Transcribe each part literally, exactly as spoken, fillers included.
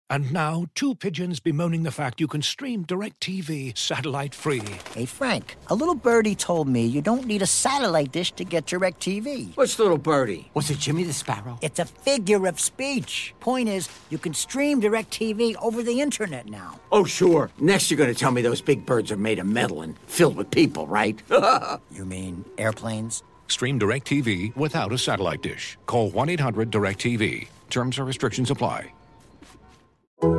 And now, two pigeons bemoaning the fact you can stream DirecTV satellite-free. Hey, Frank, a little birdie told me you don't need a satellite dish to get DirecTV. What's little birdie? Was it Jimmy the Sparrow? It's a figure of speech. Point is, you can stream DirecTV over the internet now. Oh, sure. Next you're going to tell me those big birds are made of metal and filled with people, right? You mean airplanes? Stream DirecTV without a satellite dish. Call one eight hundred direct T V. Terms and restrictions apply. All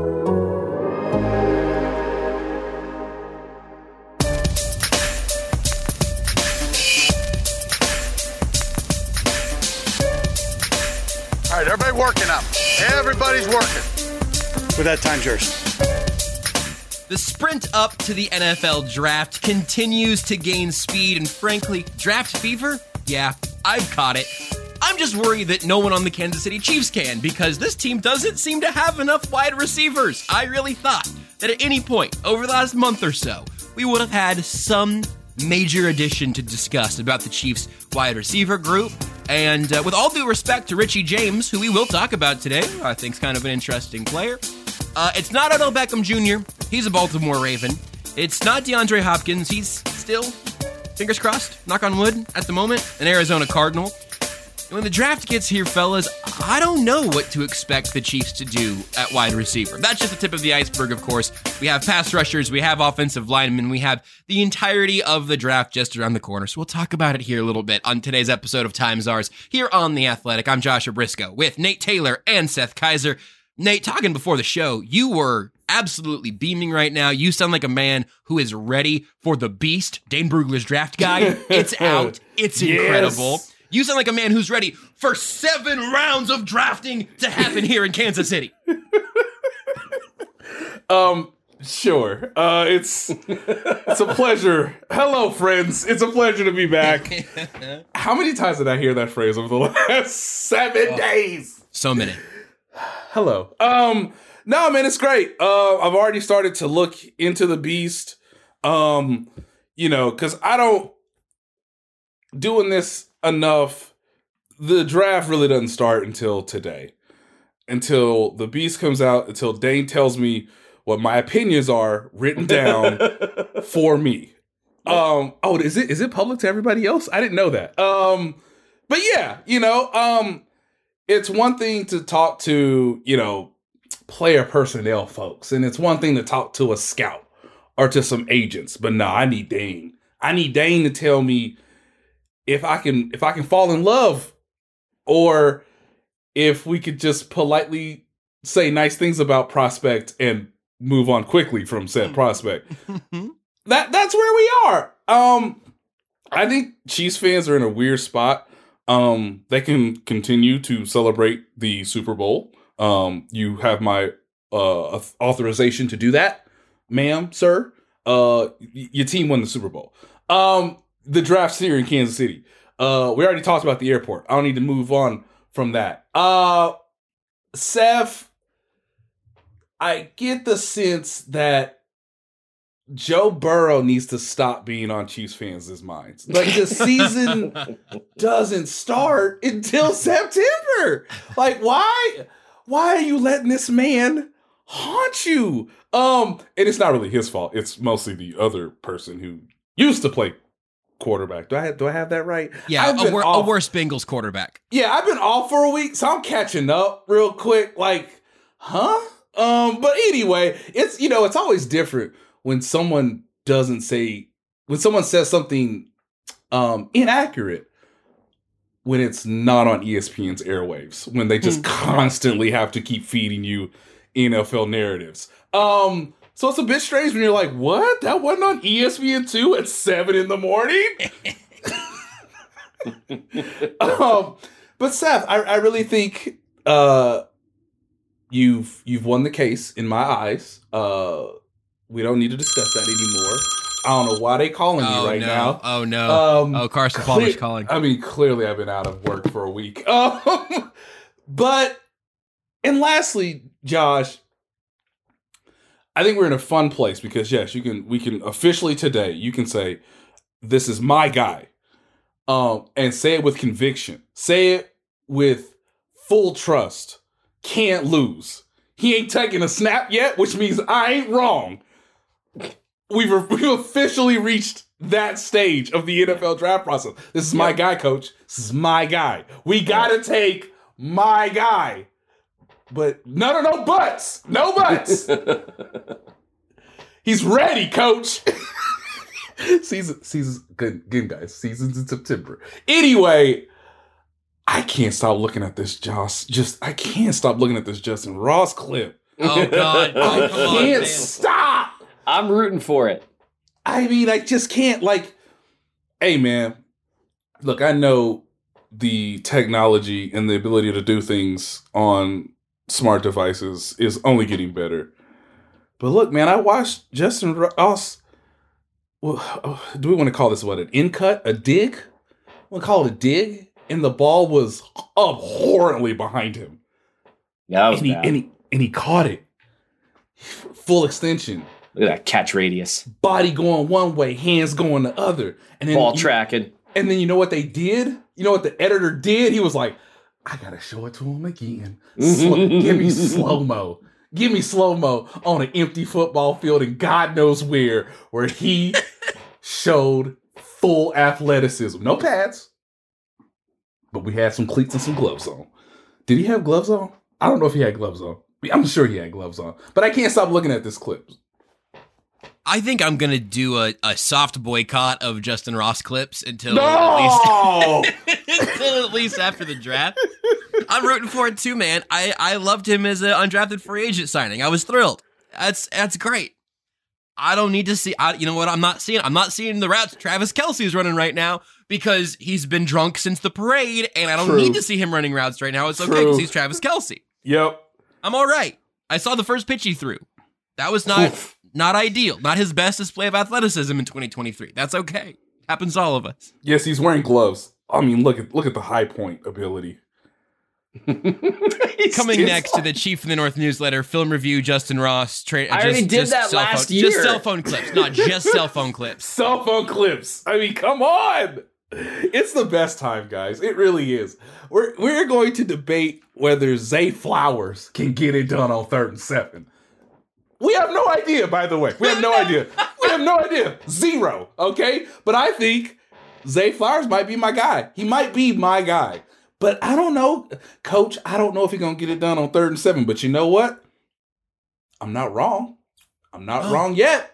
right, everybody working up. Everybody's working. With that, time's yours. The sprint up to the N F L draft continues to gain speed, and frankly, draft fever? Yeah, I've caught it. I'm just worried that no one on the Kansas City Chiefs can, because this team doesn't seem to have enough wide receivers. I really thought that at any point over the last month or so, we would have had some major addition to discuss about the Chiefs' wide receiver group. And uh, with all due respect to Richie James, who we will talk about today, I think's kind of an interesting player, uh, it's not Odell Beckham Junior He's a Baltimore Raven. It's not DeAndre Hopkins. He's still, fingers crossed, knock on wood, at the moment, an Arizona Cardinal. When the draft gets here, fellas, I don't know what to expect the Chiefs to do at wide receiver. That's just the tip of the iceberg, of course. We have pass rushers, we have offensive linemen, we have the entirety of the draft just around the corner. So we'll talk about it here a little bit on today's episode of Time Czars here on The Athletic. I'm Joshua Briscoe with Nate Taylor and Seth Kaiser. Nate, talking before the show, you were absolutely beaming right now. You sound like a man who is ready for the beast, Dane Brugler's draft guide. It's out. It's Yes. incredible. You sound like a man who's ready for seven rounds of drafting to happen here in Kansas City. Um, sure. Uh, it's it's a pleasure. Hello, friends. It's a pleasure to be back. How many times did I hear that phrase over the last seven oh, days? So many. Hello. Um, no, man, it's great. Uh, I've already started to look into the beast. Um, you know, because I don't doing this enough. The draft really doesn't start until today, until the beast comes out, until Dane tells me what my opinions are written down for me. Um, oh, is it is it public to everybody else? I didn't know that. Um, but yeah, you know, um, it's one thing to talk to, you know, player personnel folks, and it's one thing to talk to a scout or to some agents. But no, I need Dane. I need Dane to tell me if I can if I can fall in love, or if we could just politely say nice things about prospect and move on quickly from said prospect. that that's where we are. Um, I think Chiefs fans are in a weird spot. Um, they can continue to celebrate the Super Bowl. Um, you have my uh, authorization to do that, ma'am, sir. Uh, y- your team won the Super Bowl. Um, the draft's here in Kansas City. Uh, we already talked about the airport. I don't need to move on from that. Uh, Seth, I get the sense that Joe Burrow needs to stop being on Chiefs fans' minds. Like, the season doesn't start until September. Like, why? Why are you letting this man haunt you? Um, and it's not really his fault. It's mostly the other person who used to play quarterback. Do I have, do I have that right? Yeah, a, wor- a worse Bengals quarterback. Yeah, I've been off for a week, so I'm catching up real quick. Like, huh? Um, but anyway, it's, you know, it's always different when someone doesn't say, when someone says something um, inaccurate, when it's not on E S P N's airwaves, when they just constantly have to keep feeding you N F L narratives. Um, so it's a bit strange when you're like, what? That wasn't on E S P N two at seven in the morning? um, but Seth, I, I really think uh, you've you've won the case in my eyes. Uh, we don't need to discuss that anymore. I don't know why they calling oh, me right no. now. Oh no! Um, oh, Carson cle- Palmer's calling. I mean, clearly I've been out of work for a week. Um, but and lastly, Josh, I think we're in a fun place because yes, you can we can officially today you can say this is my guy, um, and say it with conviction. Say it with full trust. Can't lose. He ain't taking a snap yet, which means I ain't wrong. We've, we've officially reached that stage of the N F L draft process. This is my guy, coach. This is my guy. We gotta take my guy. But no, no, no buts. No buts. He's ready, coach. Season, season's good, good, guys. Season's in September. Anyway, I can't stop looking at this, Josh. Just, I can't stop looking at this Justin Ross clip. Oh, God. Oh, I come on, can't man. stop. I'm rooting for it. I mean, I just can't, like, hey, man, look, I know the technology and the ability to do things on smart devices is only getting better. But look, man, I watched Justin Ross. Well, do we want to call this what, an in cut, a dig? We'll call it a dig, and the ball was abhorrently behind him. Yeah, that was and he, bad. and he and he caught it, full extension. Look at that catch radius. Body going one way, hands going the other, and then Ball you, tracking. And then you know what they did? You know what the editor did? He was like, I gotta show it to him again. Slow, give me slow-mo. Give me slow-mo on an empty football field and God knows where, where he showed full athleticism. No pads, but we had some cleats and some gloves on. Did he have gloves on? I don't know if he had gloves on. I'm sure he had gloves on. But I can't stop looking at this clip. I think I'm going to do a, a soft boycott of Justin Ross clips until, No! at least, until at least after the draft. I'm rooting for it too, man. I, I loved him as an undrafted free agent signing. I was thrilled. That's that's great. I don't need to see, I, you know what I'm not seeing? I'm not seeing the routes Travis Kelce is running right now because he's been drunk since the parade, and I don't True. need to see him running routes right now. It's okay True. because he's Travis Kelce. Yep. I'm all right. I saw the first pitch he threw. That was not... Oof. Not ideal. Not his best display of athleticism in twenty twenty-three. That's okay. Happens to all of us. Yes, he's wearing gloves. I mean, look at look at the high point ability. Coming It's next to like- the Chief of the North newsletter, film review, Justin Ross. Tra- I already did that cell last phone, year. Just cell phone clips, not just cell phone clips. Cell phone clips. I mean, come on. It's the best time, guys. It really is. We're we're going to debate whether Zay Flowers can get it done on third and seven. We have no idea, by the way. We have no idea. We have no idea. Zero. Okay? But I think Zay Flowers might be my guy. He might be my guy. But I don't know. Coach, I don't know if he's going to get it done on third and seven. But you know what? I'm not wrong. I'm not Oh. wrong yet.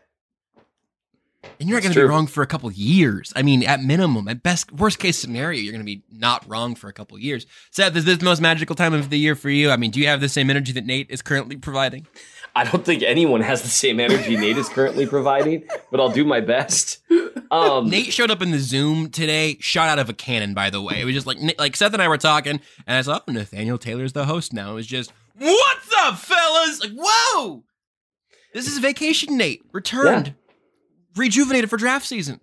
And you're not That's going to be true. wrong for a couple years. I mean, at minimum, at best, worst case scenario, you're going to be not wrong for a couple years. Seth, is this the most magical time of the year for you? I mean, do you have the same energy that Nate is currently providing? I don't think anyone has the same energy Nate is currently providing, but I'll do my best. Um, Nate showed up in the Zoom today, shot out of a cannon, by the way. It was just like, like Seth and I were talking, and I saw, oh, Nathaniel Taylor's the host now. It was just, what's up, fellas? Like, whoa! This is Vacation Nate, returned, Yeah. rejuvenated for draft season.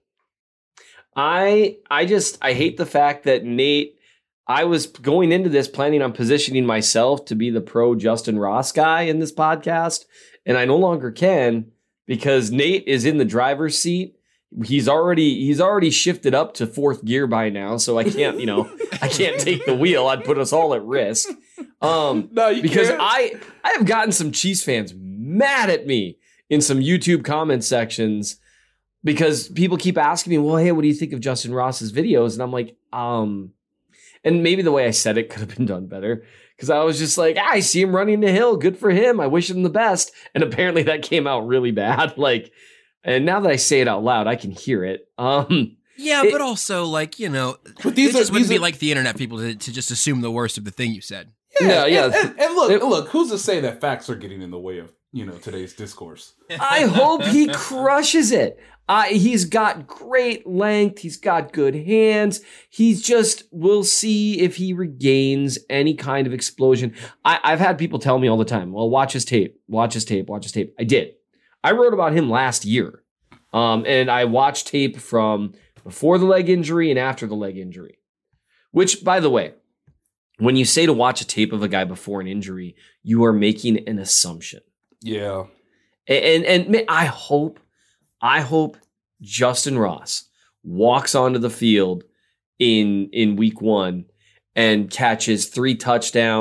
I I just I hate the fact that Nate. I was going into this planning on positioning myself to be the pro Justin Ross guy in this podcast, and I no longer can because Nate is in the driver's seat. He's already he's already shifted up to fourth gear by now, so I can't you know I can't take the wheel. I'd put us all at risk. Um, No, you because can't. I I have gotten some Chiefs fans mad at me in some YouTube comment sections because people keep asking me, well, hey, what do you think of Justin Ross's videos? And I'm like, um, and maybe the way I said it could have been done better because I was just like, ah, I see him running the hill. Good for him. I wish him the best. And apparently that came out really bad. Like, and now that I say it out loud, I can hear it. Um, Yeah, It- but also, like, you know, But these it are- just wouldn't these be are- like the internet people to, to just assume the worst of the thing you said. yeah, yeah. And, and- and look, It- look, who's to say that facts are getting in the way of, you know, today's discourse? I hope he crushes it. Uh, he's got great length. He's got good hands. He's just, we'll see if he regains any kind of explosion. I, I've had people tell me all the time, well, watch his tape, watch his tape, watch his tape. I did. I wrote about him last year. Um, and I watched tape from before the leg injury and after the leg injury, which, by the way, when you say to watch a tape of a guy before an injury, you are making an assumption. Yeah. And, and, and I hope, I hope Justin Ross walks onto the field in, in week one and catches three touchdowns,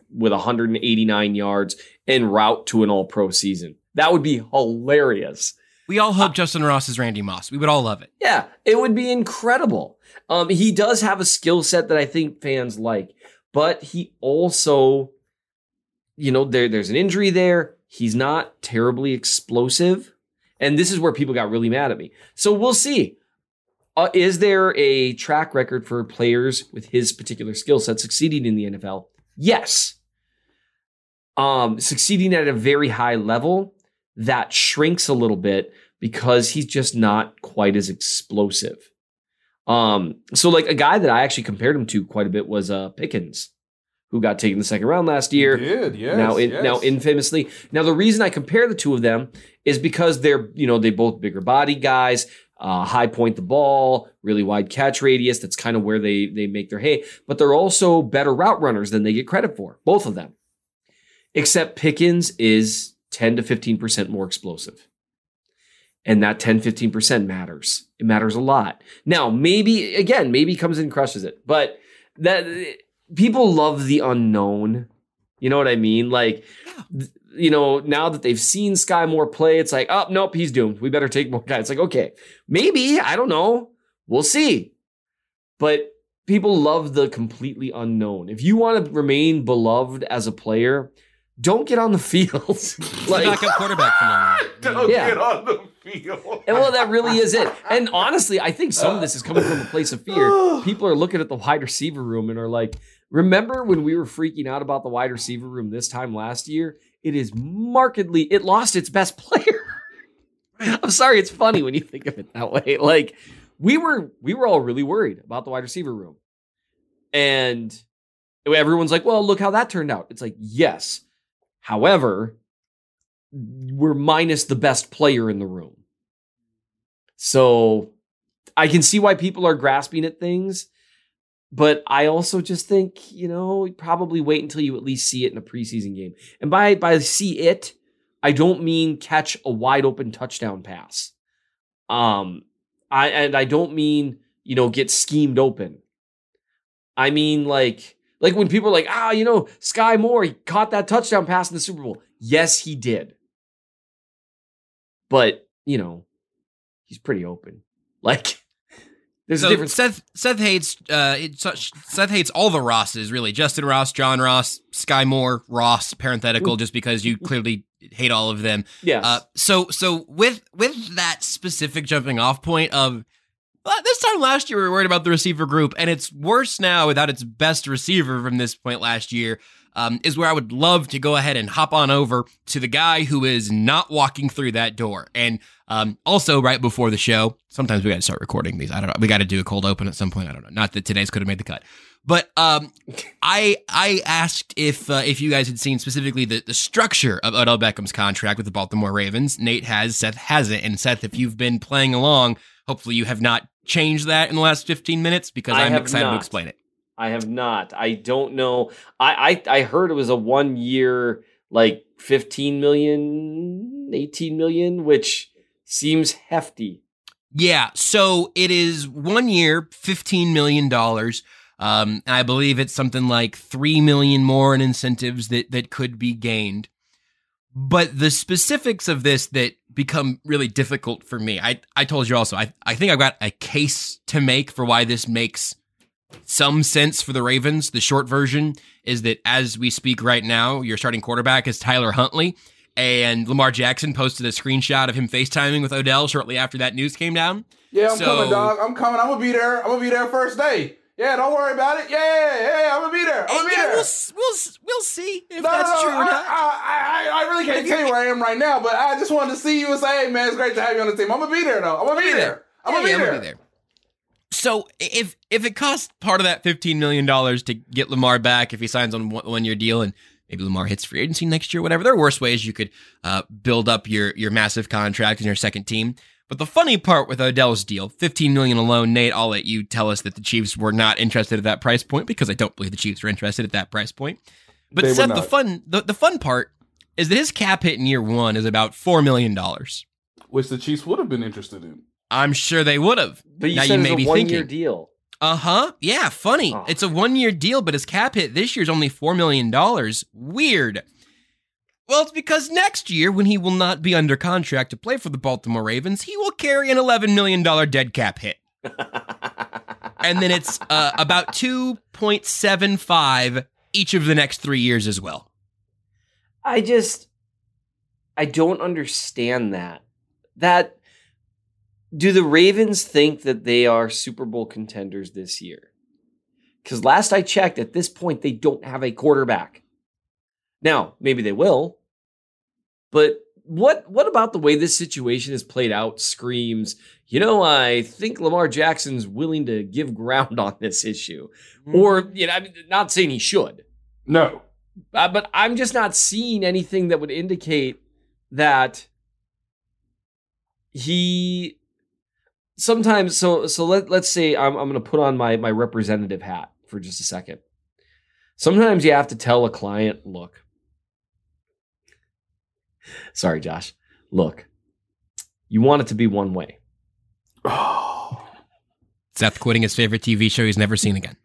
with one hundred eighty-nine yards en route to an all-pro season. That would be hilarious. We all hope uh, Justin Ross is Randy Moss. We would all love it. Yeah, it would be incredible. Um, he does have a skill set that I think fans like, but he also, you know, there, there's an injury there. He's not terribly explosive. And this is where people got really mad at me. So we'll see. Uh, is there a track record for players with his particular skill set succeeding in the N F L? Yes. Um, succeeding at a very high level, that shrinks a little bit because he's just not quite as explosive. Um, so like a guy that I actually compared him to quite a bit was uh, Pickens, who got taken the second round last year. He did, yes, now, in, yes. now infamously. Now the reason I compare the two of them is because they're, you know, they both bigger body guys, uh, high point the ball, really wide catch radius. That's kind of where they they make their hay. But they're also better route runners than they get credit for, both of them. Except Pickens is ten to fifteen percent more explosive. And that ten, fifteen percent matters. It matters a lot. Now, maybe, again, maybe he comes in and crushes it. But that people love the unknown. You know what I mean? Like, th- you know, now that they've seen Sky Moore play, it's like, oh, nope, he's doomed. We better take more guys. It's like, okay, maybe, I don't know. We'll see. But people love the completely unknown. If you want to remain beloved as a player, don't get on the field. Like, backup quarterback phenomenon. Don't Yeah. get on the field. And well, that really is it. And honestly, I think some of this is coming from a place of fear. People are looking at the wide receiver room and are like, remember when we were freaking out about the wide receiver room this time last year? It is markedly, it lost its best player. I'm sorry, it's funny when you think of it that way. Like, we were we were all really worried about the wide receiver room. And everyone's like, well, look how that turned out. It's like, yes. However, we're minus the best player in the room. So I can see why people are grasping at things, but I also just think, you know, probably wait until you at least see it in a preseason game. And by, by see it, I don't mean catch a wide open touchdown pass. Um, I, and I don't mean, you know, get schemed open. I mean, like, Like when people are like, ah, you know, Sky Moore, he caught that touchdown pass in the Super Bowl. Yes, he did. But, you know, he's pretty open. Like, there's so a difference. Seth Seth hates uh, it, Seth hates all the Rosses, really. Justin Ross, John Ross, Sky Moore, Ross, parenthetical, just because you clearly hate all of them. Yes. Uh, so so with with that specific jumping off point of, well, this time last year we were worried about the receiver group, and it's worse now without its best receiver from this point last year, um, is where I would love to go ahead and hop on over to the guy who is not walking through that door. And um, also right before the show, sometimes we got to start recording these. I don't know. We got to do a cold open at some point. I don't know. Not that today's could have made the cut. But um, I I asked if uh, if you guys had seen specifically the, the structure of Odell Beckham's contract with the Baltimore Ravens. Nate has, Seth hasn't. And Seth, if you've been playing along, hopefully you have not changed that in the last fifteen minutes, because I I'm have excited not. to explain it. I have not. I don't know. I, I, I heard it was a one year, like fifteen million, eighteen million, which seems hefty. Yeah, so it is one year, fifteen million dollars. Um, I believe it's something like three million dollars more in incentives that, that could be gained. But the specifics of this that become really difficult for me, I, I told you also, I, I think I've got a case to make for why this makes some sense for the Ravens. The short version is that as we speak right now, your starting quarterback is Tyler Huntley, and Lamar Jackson posted a screenshot of him FaceTiming with Odell shortly after that news came down. Yeah, I'm So- coming, dog. I'm coming. I'm gonna be there. I'm gonna be there first day. Yeah, don't worry about it. Yeah, yeah, yeah, I'm gonna be there. I'm gonna be Yeah, there. we'll, we'll, we'll see if No, that's no, no, true or I, not. I, I, I really can't tell you where I am right now, but I just wanted to see you and say, hey, man, it's great to have you on the team. I'm gonna be there, though. I'm gonna be there. I'm Yeah, gonna be yeah, there. I'm gonna be there. So if if it costs part of that fifteen million dollars to get Lamar back, if he signs on one, one year deal and maybe Lamar hits free agency next year, whatever, there are worse ways you could uh, build up your your massive contract in your second team. But the funny part with Odell's deal, fifteen million dollars alone, Nate, I'll let you tell us that the Chiefs were not interested at that price point, because I don't believe the Chiefs were interested at that price point. But They were Seth, the not. fun the, the fun part is that his cap hit in year one is about four million dollars. Which the Chiefs would have been interested in. I'm sure they would have. But you now said you it's may a be one thinking, year deal. Uh-huh. Yeah, funny. Oh. It's a one-year deal, but his cap hit this year is only four million dollars. Weird. Well, it's because next year, when he will not be under contract to play for the Baltimore Ravens, he will carry an eleven million dollars dead cap hit. And then it's uh, about two point seven five each of the next three years as well. I just, I don't understand that. That, do the Ravens think that they are Super Bowl contenders this year? Because last I checked, at this point, they don't have a quarterback. Now, maybe they will, but what what about the way this situation is played out screams, you know, I think Lamar Jackson's willing to give ground on this issue. Mm. Or, you know, I'm not saying he should. No. Uh, but I'm just not seeing anything that would indicate that he sometimes, so so let, let's say I'm, I'm going to put on my, my representative hat for just a second. Sometimes you have to tell a client, look, sorry, Josh, look, you want it to be one way. Oh. Seth quitting his favorite T V show he's never seen again.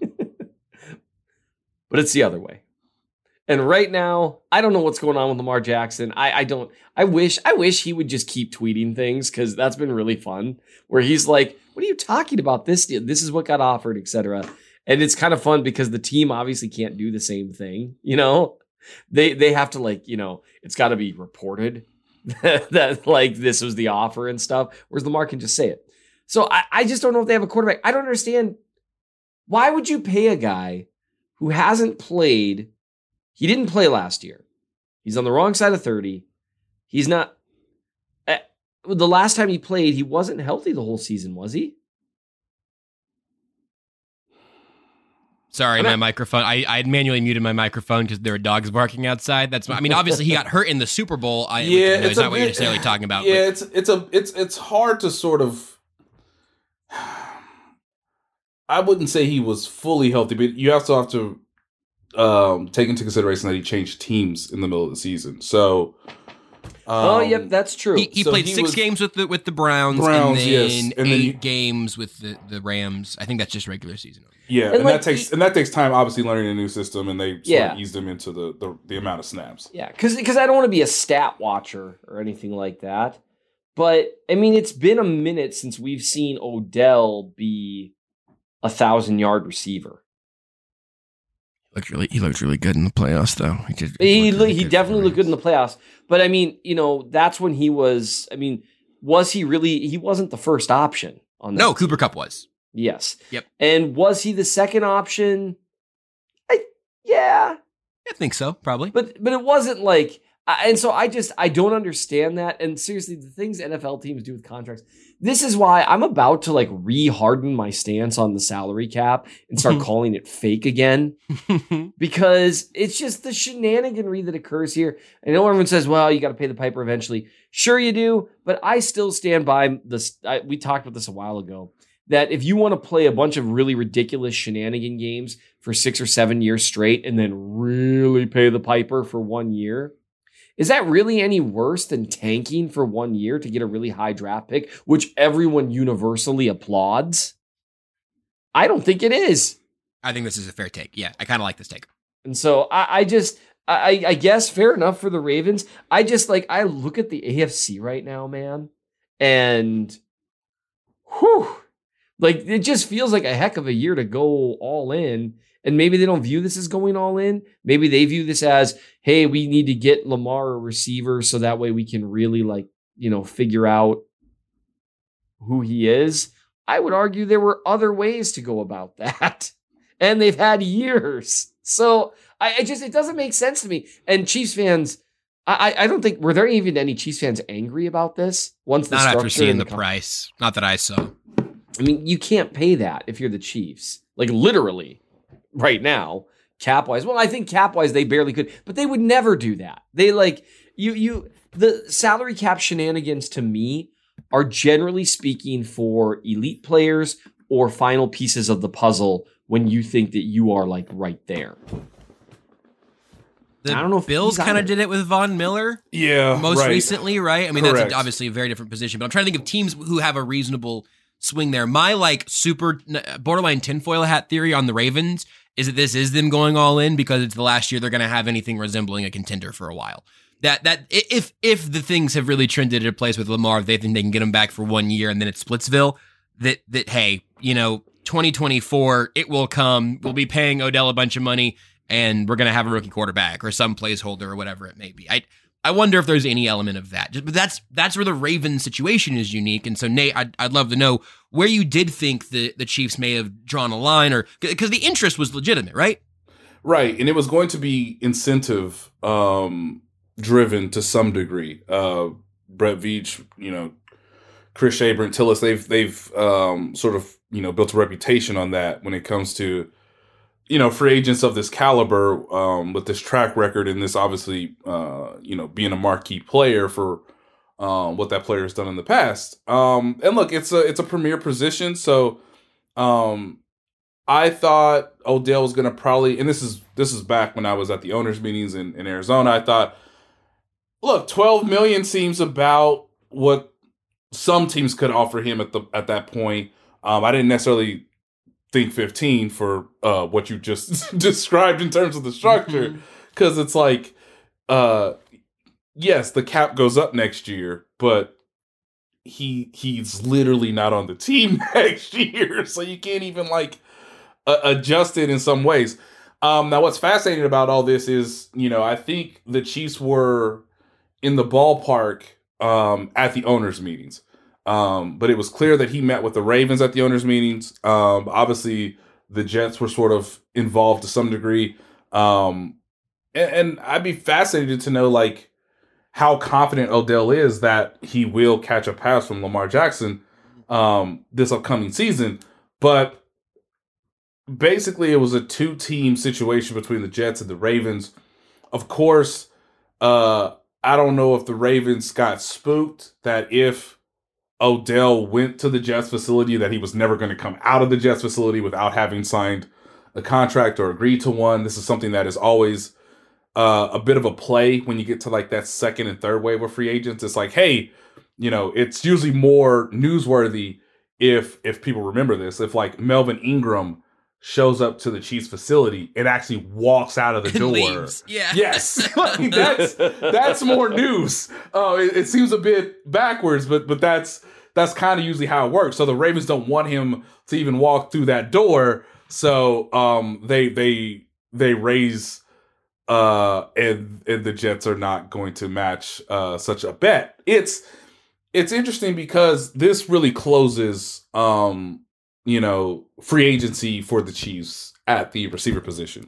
But it's the other way. And right now, I don't know what's going on with Lamar Jackson. I, I don't, I wish, I wish he would just keep tweeting things because that's been really fun. Where he's like, what are you talking about? This, this is what got offered, et cetera. And it's kind of fun because the team obviously can't do the same thing. You know, they, they have to like, you know, it's got to be reported that like this was the offer and stuff. Whereas Lamar can just say it. So I, I just don't know if they have a quarterback. I don't understand. Why would you pay a guy who hasn't played? He didn't play last year. He's on the wrong side of thirty. He's not. Uh, the last time he played, he wasn't healthy the whole season, was he? Sorry, I'm my not- microphone. I, I had manually muted my microphone because there were dogs barking outside. That's. I mean, obviously he got hurt in the Super Bowl. I, Yeah, which, no, it's it's a not what you're bit- necessarily talking about. Yeah, but- it's it's a it's it's hard to sort of. I wouldn't say he was fully healthy, but you also have to um, take into consideration that he changed teams in the middle of the season. So, um, oh, yep, that's true. He, he So played he six was- games with the with the Browns, Browns, and then yes, and then eight you- games with the, the Rams. I think that's just regular season. yeah, And and, like, that takes he- and that takes time. Obviously, learning a new system, and they sort Yeah. of ease them into the, the the amount of snaps. Yeah, because because I don't want to be a stat watcher or anything like that. But, I mean, it's been a minute since we've seen Odell be a thousand-yard receiver. Looked really, he looked really good in the playoffs, though. He did. He look, he definitely looked good in the playoffs. But, I mean, you know, that's when he was, I mean, was he really, he wasn't the first option on that No, team. Cooper Kupp was. Yes. Yep. And was he the second option? I, yeah. I think so, probably. But but it wasn't like, I- and so I just, I don't understand that. And seriously, the things N F L teams do with contracts, this is why I'm about to like re-harden my stance on the salary cap and start calling it fake again. Because it's just the shenaniganry that occurs here. I know everyone says, well, you got to pay the piper eventually. Sure you do, but I still stand by this. I, we talked about this a while ago, that if you want to play a bunch of really ridiculous shenanigan games for six or seven years straight and then really pay the piper for one year, is that really any worse than tanking for one year to get a really high draft pick, which everyone universally applauds? I don't think it is. I think this is a fair take. Yeah, I kind of like this take. And so I, I just, I, I guess fair enough for the Ravens. I just like, I look at the A F C right now, man, and whew, like it just feels like a heck of a year to go all in. And maybe they don't view this as going all in. Maybe they view this as, hey, we need to get Lamar a receiver so that way we can really like, you know, figure out who he is. I would argue there were other ways to go about that. And they've had years. So I, I just, it doesn't make sense to me. And Chiefs fans, I, I don't think, were there even any Chiefs fans angry about this? Once the Not after structure seeing and the com- price. Not that I saw. I mean, you can't pay that if you're the Chiefs. Like literally right now, cap-wise. Well, I think cap-wise they barely could, but they would never do that. They like, you, you, the salary cap shenanigans to me are generally speaking for elite players or final pieces of the puzzle when you think that you are like right there. The I don't know if Bills he's kind of either. did it with Von Miller Yeah, most right. recently, right? I mean, that's Correct. a, obviously a very different position, but I'm trying to think of teams who have a reasonable swing there. My like super borderline tinfoil hat theory on the Ravens is that this is them going all in because it's the last year they're going to have anything resembling a contender for a while. That that if if the things have really trended at a place with Lamar, if they think they can get him back for one year and then it's Splitsville, that that hey, you know, twenty twenty-four, it will come. We'll be paying Odell a bunch of money, and we're going to have a rookie quarterback or some placeholder or whatever it may be. I I wonder if there's any element of that. Just, but that's that's where the Ravens situation is unique. And so, Nate, I'd, I'd love to know where you did think the, the Chiefs may have drawn a line, or because the interest was legitimate, right? Right, and it was going to be incentive um, driven to some degree. Uh, Brett Veach, you know, Chris Shea, Brent Tillis, they've they've um, sort of you know built a reputation on that when it comes to you know free agents of this caliber um, with this track record and this obviously uh, you know being a marquee player for um, what that player has done in the past. Um, and look, it's a it's a premier position, so. Um, I thought Odell was going to probably, and this is this is back when I was at the owners' meetings in, in Arizona. I thought, look, twelve million seems about what some teams could offer him at the at that point. Um, I didn't necessarily think fifteen for uh, what you just described in terms of the structure, because it's like, uh, yes, the cap goes up next year, but he he's literally not on the team next year, so you can't even like. Adjusted in some ways. Um, now, what's fascinating about all this is, you know, I think the Chiefs were in the ballpark um, at the owners' meetings, um, but it was clear that he met with the Ravens at the owners' meetings. Um, obviously, the Jets were sort of involved to some degree, um, and, and I'd be fascinated to know, like, how confident Odell is that he will catch a pass from Lamar Jackson um, this upcoming season, but. Basically, it was a two-team situation between the Jets and the Ravens. Of course, uh, I don't know if the Ravens got spooked that if Odell went to the Jets facility, that he was never going to come out of the Jets facility without having signed a contract or agreed to one. This is something that is always uh, a bit of a play when you get to like that second and third wave of free agents. It's like, hey, you know, it's usually more newsworthy if if people remember this. If like Melvin Ingram shows up to the Chiefs facility and actually walks out of the and door. Leaves. Yeah. Yes. Like, that's that's more news. Oh, uh, it, it seems a bit backwards, but but that's that's kind of usually how it works. So the Ravens don't want him to even walk through that door. So um they they they raise uh and and the Jets are not going to match uh such a bet. It's it's interesting because this really closes um you know, free agency for the Chiefs at the receiver position.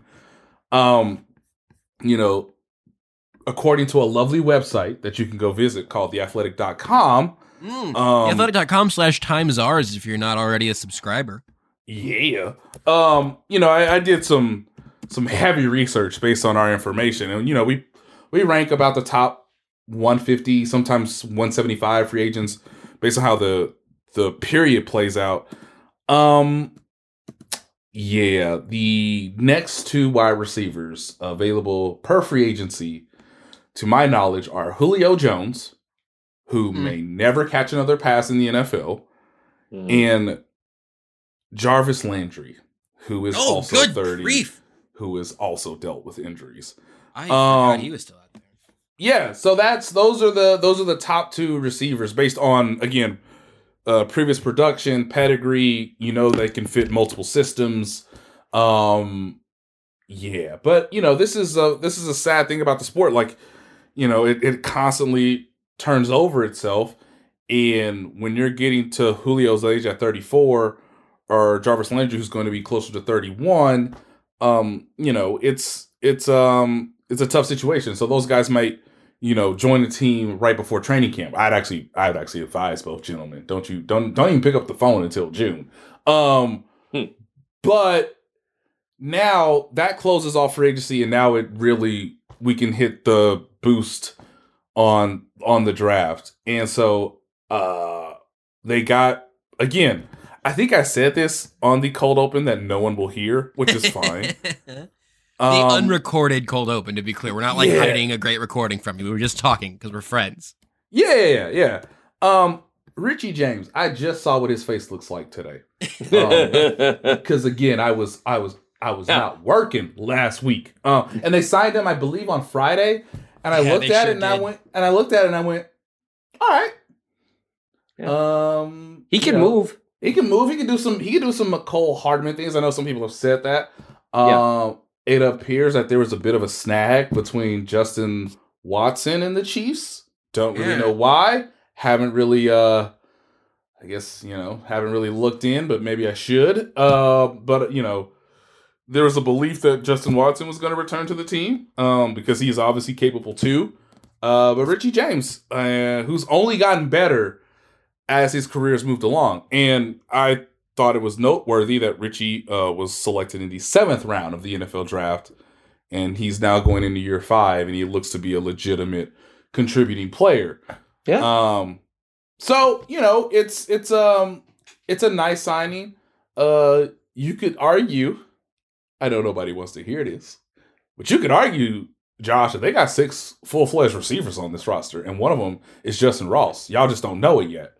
Um, you know, according to a lovely website that you can go visit called the athletic dot com. Mm, um, the athletic dot com slash times ours if you're not already a subscriber. Yeah. Um, you know, I, I did some some heavy research based on our information. And, you know, we we rank about the top one fifty, sometimes one seventy-five free agents based on how the the period plays out. Um, yeah, the next two wide receivers available per free agency, to my knowledge, are Julio Jones, who mm. may never catch another pass in the N F L, mm. and Jarvis Landry, who is oh, also good thirty, grief. who has also dealt with injuries. I um, forgot he was still out there. Yeah, so that's those are the those are the top two receivers based on, again, Uh, previous production, pedigree, you know, they can fit multiple systems. Um, yeah, but you know, this is a this is a sad thing about the sport. Like, you know, it, it constantly turns over itself, and when you're getting to Julio's age at thirty-four, or Jarvis Landry, who's going to be closer to thirty-one, um, you know, it's it's um it's a tough situation. So those guys might, you know, join the team right before training camp. I'd actually, I'd actually advise both gentlemen. Don't you, don't, don't even pick up the phone until June. Um, hmm. But now that closes off free agency, and now it really, we can hit the boost on, on the draft. And so, uh, they got, again, I think I said this on the cold open that no one will hear, which is fine. The um, unrecorded cold open, to be clear. We're not like yeah. hiding a great recording from you. We were just talking because we're friends. Yeah, yeah, yeah. Um, Richie James, I just saw what his face looks like today. Because um, again, I was I was I was yeah. not working last week. Um, and they signed him, I believe, on Friday. And I yeah, looked at sure it and did. I went and I looked at it and I went, all right. Yeah. Um, he can you know, move. He can move. He can do some. He can do some Mecole Hardman things. I know some people have said that. Um, yeah. It appears that there was a bit of a snag between Justin Watson and the Chiefs. Don't really yeah. know why. Haven't really. Uh, I guess you know. Haven't really looked in, but maybe I should. Uh, but you know, there was a belief that Justin Watson was going to return to the team. Um, because he is obviously capable too. Uh, but Richie James, uh, who's only gotten better as his career has moved along. And I thought it was noteworthy that Richie uh, was selected in the seventh round of the N F L draft. And he's now going into year five, and he looks to be a legitimate contributing player. Yeah. Um. So, you know, it's it's um it's a nice signing. Uh, you could argue, I know nobody wants to hear this, but you could argue, Josh, that they got six full-fledged receivers on this roster, and one of them is Justin Ross. Y'all just don't know it yet.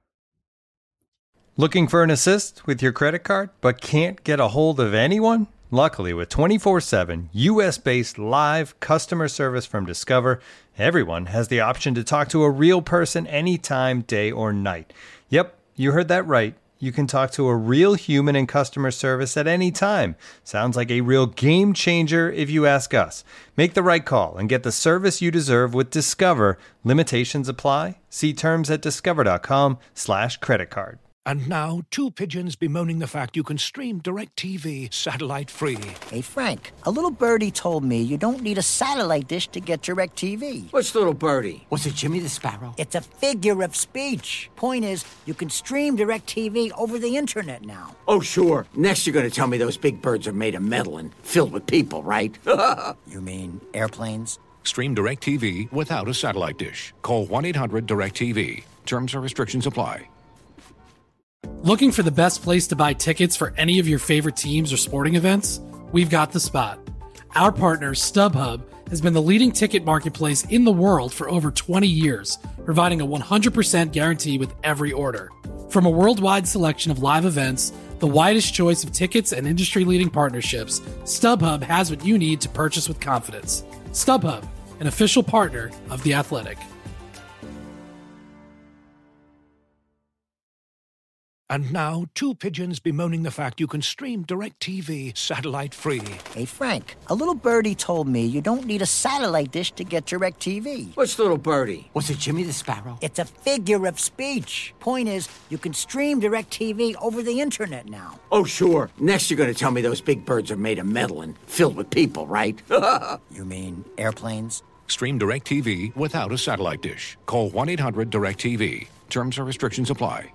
Looking for an assist with your credit card, but can't get a hold of anyone? Luckily, with twenty-four seven U S-based live customer service from Discover, everyone has the option to talk to a real person anytime, day or night. Yep, you heard that right. You can talk to a real human in customer service at any time. Sounds like a real game changer if you ask us. Make the right call and get the service you deserve with Discover. Limitations apply. See terms at discover.com slash credit card. And now, two pigeons bemoaning the fact you can stream DirecTV satellite-free. Hey, Frank, a little birdie told me you don't need a satellite dish to get DirecTV. What's little birdie? Was it Jimmy the Sparrow? It's a figure of speech. Point is, you can stream DirecTV over the internet now. Oh, sure. Next you're going to tell me those big birds are made of metal and filled with people, right? You mean airplanes? Stream DirecTV without a satellite dish. Call one eight hundred direct T V. Terms and restrictions apply. Looking for the best place to buy tickets for any of your favorite teams or sporting events? We've got the spot. Our partner, StubHub, has been the leading ticket marketplace in the world for over twenty years, providing a one hundred percent guarantee with every order. From a worldwide selection of live events, the widest choice of tickets and industry-leading partnerships, StubHub has what you need to purchase with confidence. StubHub, an official partner of The Athletic. And now, two pigeons bemoaning the fact you can stream DirecTV satellite-free. Hey, Frank, a little birdie told me you don't need a satellite dish to get DirecTV. What's little birdie? Was it Jimmy the Sparrow? It's a figure of speech. Point is, you can stream DirecTV over the internet now. Oh, sure. Next you're going to tell me those big birds are made of metal and filled with people, right? You mean airplanes? Stream DirecTV without a satellite dish. Call one eight hundred direct T V. Terms and restrictions apply.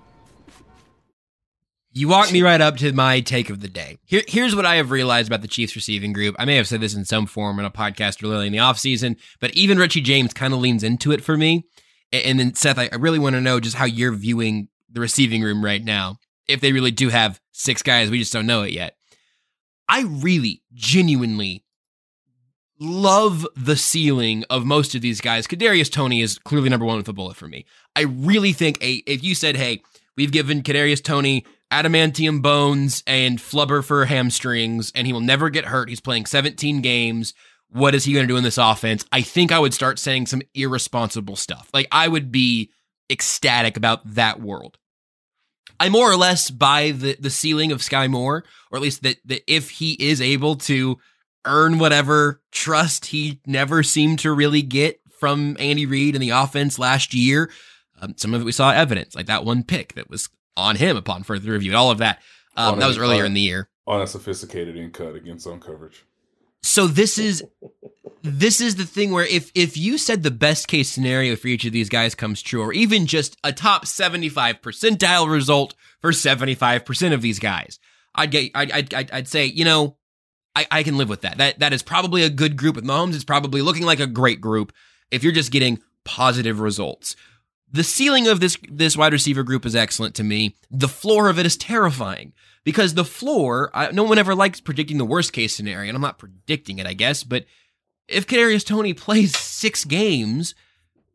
You walked me right up to my take of the day. Here, here's what I have realized about the Chiefs receiving group. I may have said this in some form in a podcast earlier in the offseason, but even Richie James kind of leans into it for me. And then, Seth, I really want to know just how you're viewing the receiving room right now. If they really do have six guys, we just don't know it yet. I really, genuinely love the ceiling of most of these guys. Kadarius Toney is clearly number one with a bullet for me. I really think a if you said, hey, we've given Kadarius Toney adamantium bones and flubber for hamstrings, and he will never get hurt. He's playing seventeen games. What is he going to do in this offense? I think I would start saying some irresponsible stuff. Like, I would be ecstatic about that world. I more or less buy the, the ceiling of Sky Moore, or at least that, that if he is able to earn whatever trust he never seemed to really get from Andy Reid in the offense last year, um, some of it we saw evidence, like that one pick that was on him upon further review, and all of that. Um, that was earlier in the year. On a sophisticated in cut against zone coverage. So this is this is the thing where if if you said the best case scenario for each of these guys comes true, or even just a top seventy-five percentile result for seventy-five percent of these guys, I'd get I'd I'd, I'd say, you know, I, I can live with that. That that is probably a good group with Mahomes. It's probably looking like a great group if you're just getting positive results. The ceiling of this this wide receiver group is excellent to me. The floor of it is terrifying because the floor, I, no one ever likes predicting the worst case scenario, and I'm not predicting it, I guess, but if Kadarius Toney plays six games,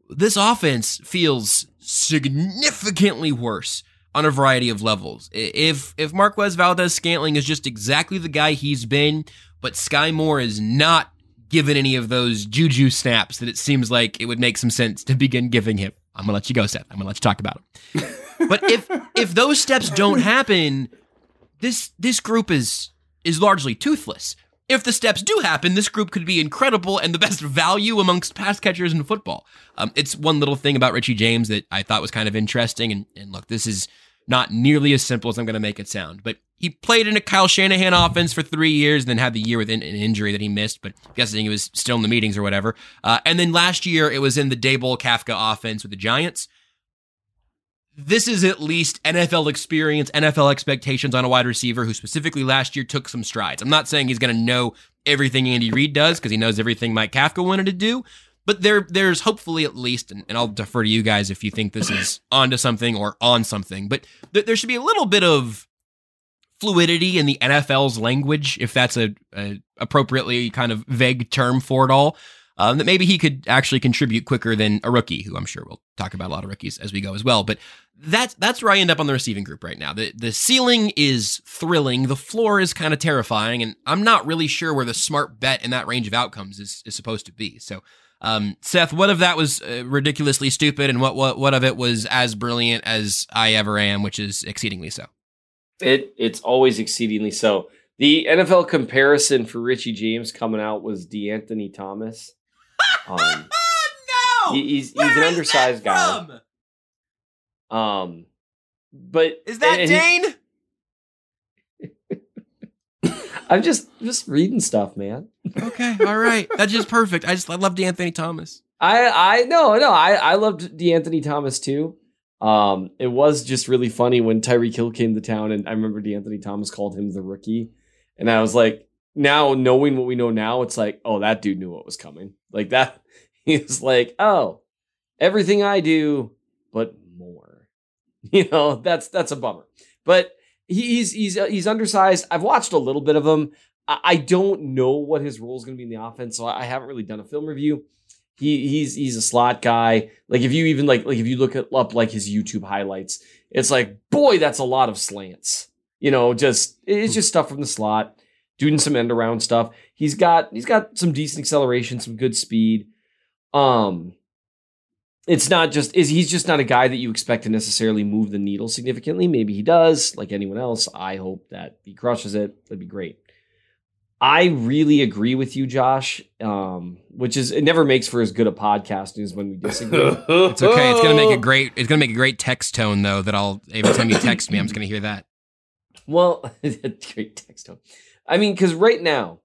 this offense feels significantly worse on a variety of levels. If if Marquez Valdes-Scantling is just exactly the guy he's been, but Sky Moore is not given any of those juju snaps that it seems like it would make some sense to begin giving him. I'm going to let you go, Seth. I'm going to let you talk about him. But if if those steps don't happen, this this group is is largely toothless. If the steps do happen, this group could be incredible and the best value amongst pass catchers in football. Um, it's one little thing about Richie James that I thought was kind of interesting. And, and look, this is not nearly as simple as I'm going to make it sound. But he played in a Kyle Shanahan offense for three years and then had the year with an, an injury that he missed, but I'm guessing he was still in the meetings or whatever. Uh, and then last year, it was in the Daboll Kafka offense with the Giants. This is at least N F L experience, N F L expectations on a wide receiver who specifically last year took some strides. I'm not saying he's going to know everything Andy Reid does because he knows everything Mike Kafka wanted to do, but there, there's hopefully at least, and, and I'll defer to you guys if you think this is onto something or on something, but th- there should be a little bit of fluidity in the N F L's language, if that's a, a appropriately kind of vague term for it all. Um, that maybe he could actually contribute quicker than a rookie, who I'm sure we'll talk about a lot of rookies as we go as well. But that's that's where I end up on the receiving group right now. The the ceiling is thrilling. The floor is kind of terrifying. And I'm not really sure where the smart bet in that range of outcomes is, is supposed to be. So, um, Seth, what of that was uh, ridiculously stupid? And what, what, what of it was as brilliant as I ever am, which is exceedingly so? It It's always exceedingly so. The N F L comparison for Richie James coming out was DeAnthony Thomas. Um, no, he, he's he's Where an undersized guy. from? Um, but is that Dane? He, I'm just just reading stuff, man. Okay, all right, that's just perfect. I just I love DeAnthony Thomas. I I no no I I loved DeAnthony Thomas too. Um, it was just really funny when Tyreek Hill came to town, and I remember DeAnthony Thomas called him the rookie, and I was like, now knowing what we know now, it's like, oh, that dude knew what was coming. Like that, he was like, oh, everything I do, but more. You know, that's that's a bummer. But he's he's he's undersized. I've watched a little bit of him. I, I don't know what his role is going to be in the offense, so I haven't really done a film review. He he's he's a slot guy. Like if you even like like if you look at, up like his YouTube highlights, it's like, boy, that's a lot of slants. You know, just it's just stuff from the slot. Doing some end around stuff. He's got he's got some decent acceleration, some good speed. Um, it's not just is he's just not a guy that you expect to necessarily move the needle significantly. Maybe he does, like anyone else. I hope that he crushes it. That'd be great. I really agree with you, Josh. Um, which is it never makes for as good a podcast as when we disagree. It's okay. It's gonna make a great. It's gonna make a great text tone though. That I'll every time you text me, I'm just gonna hear that. Well, great text tone. I mean, because right now,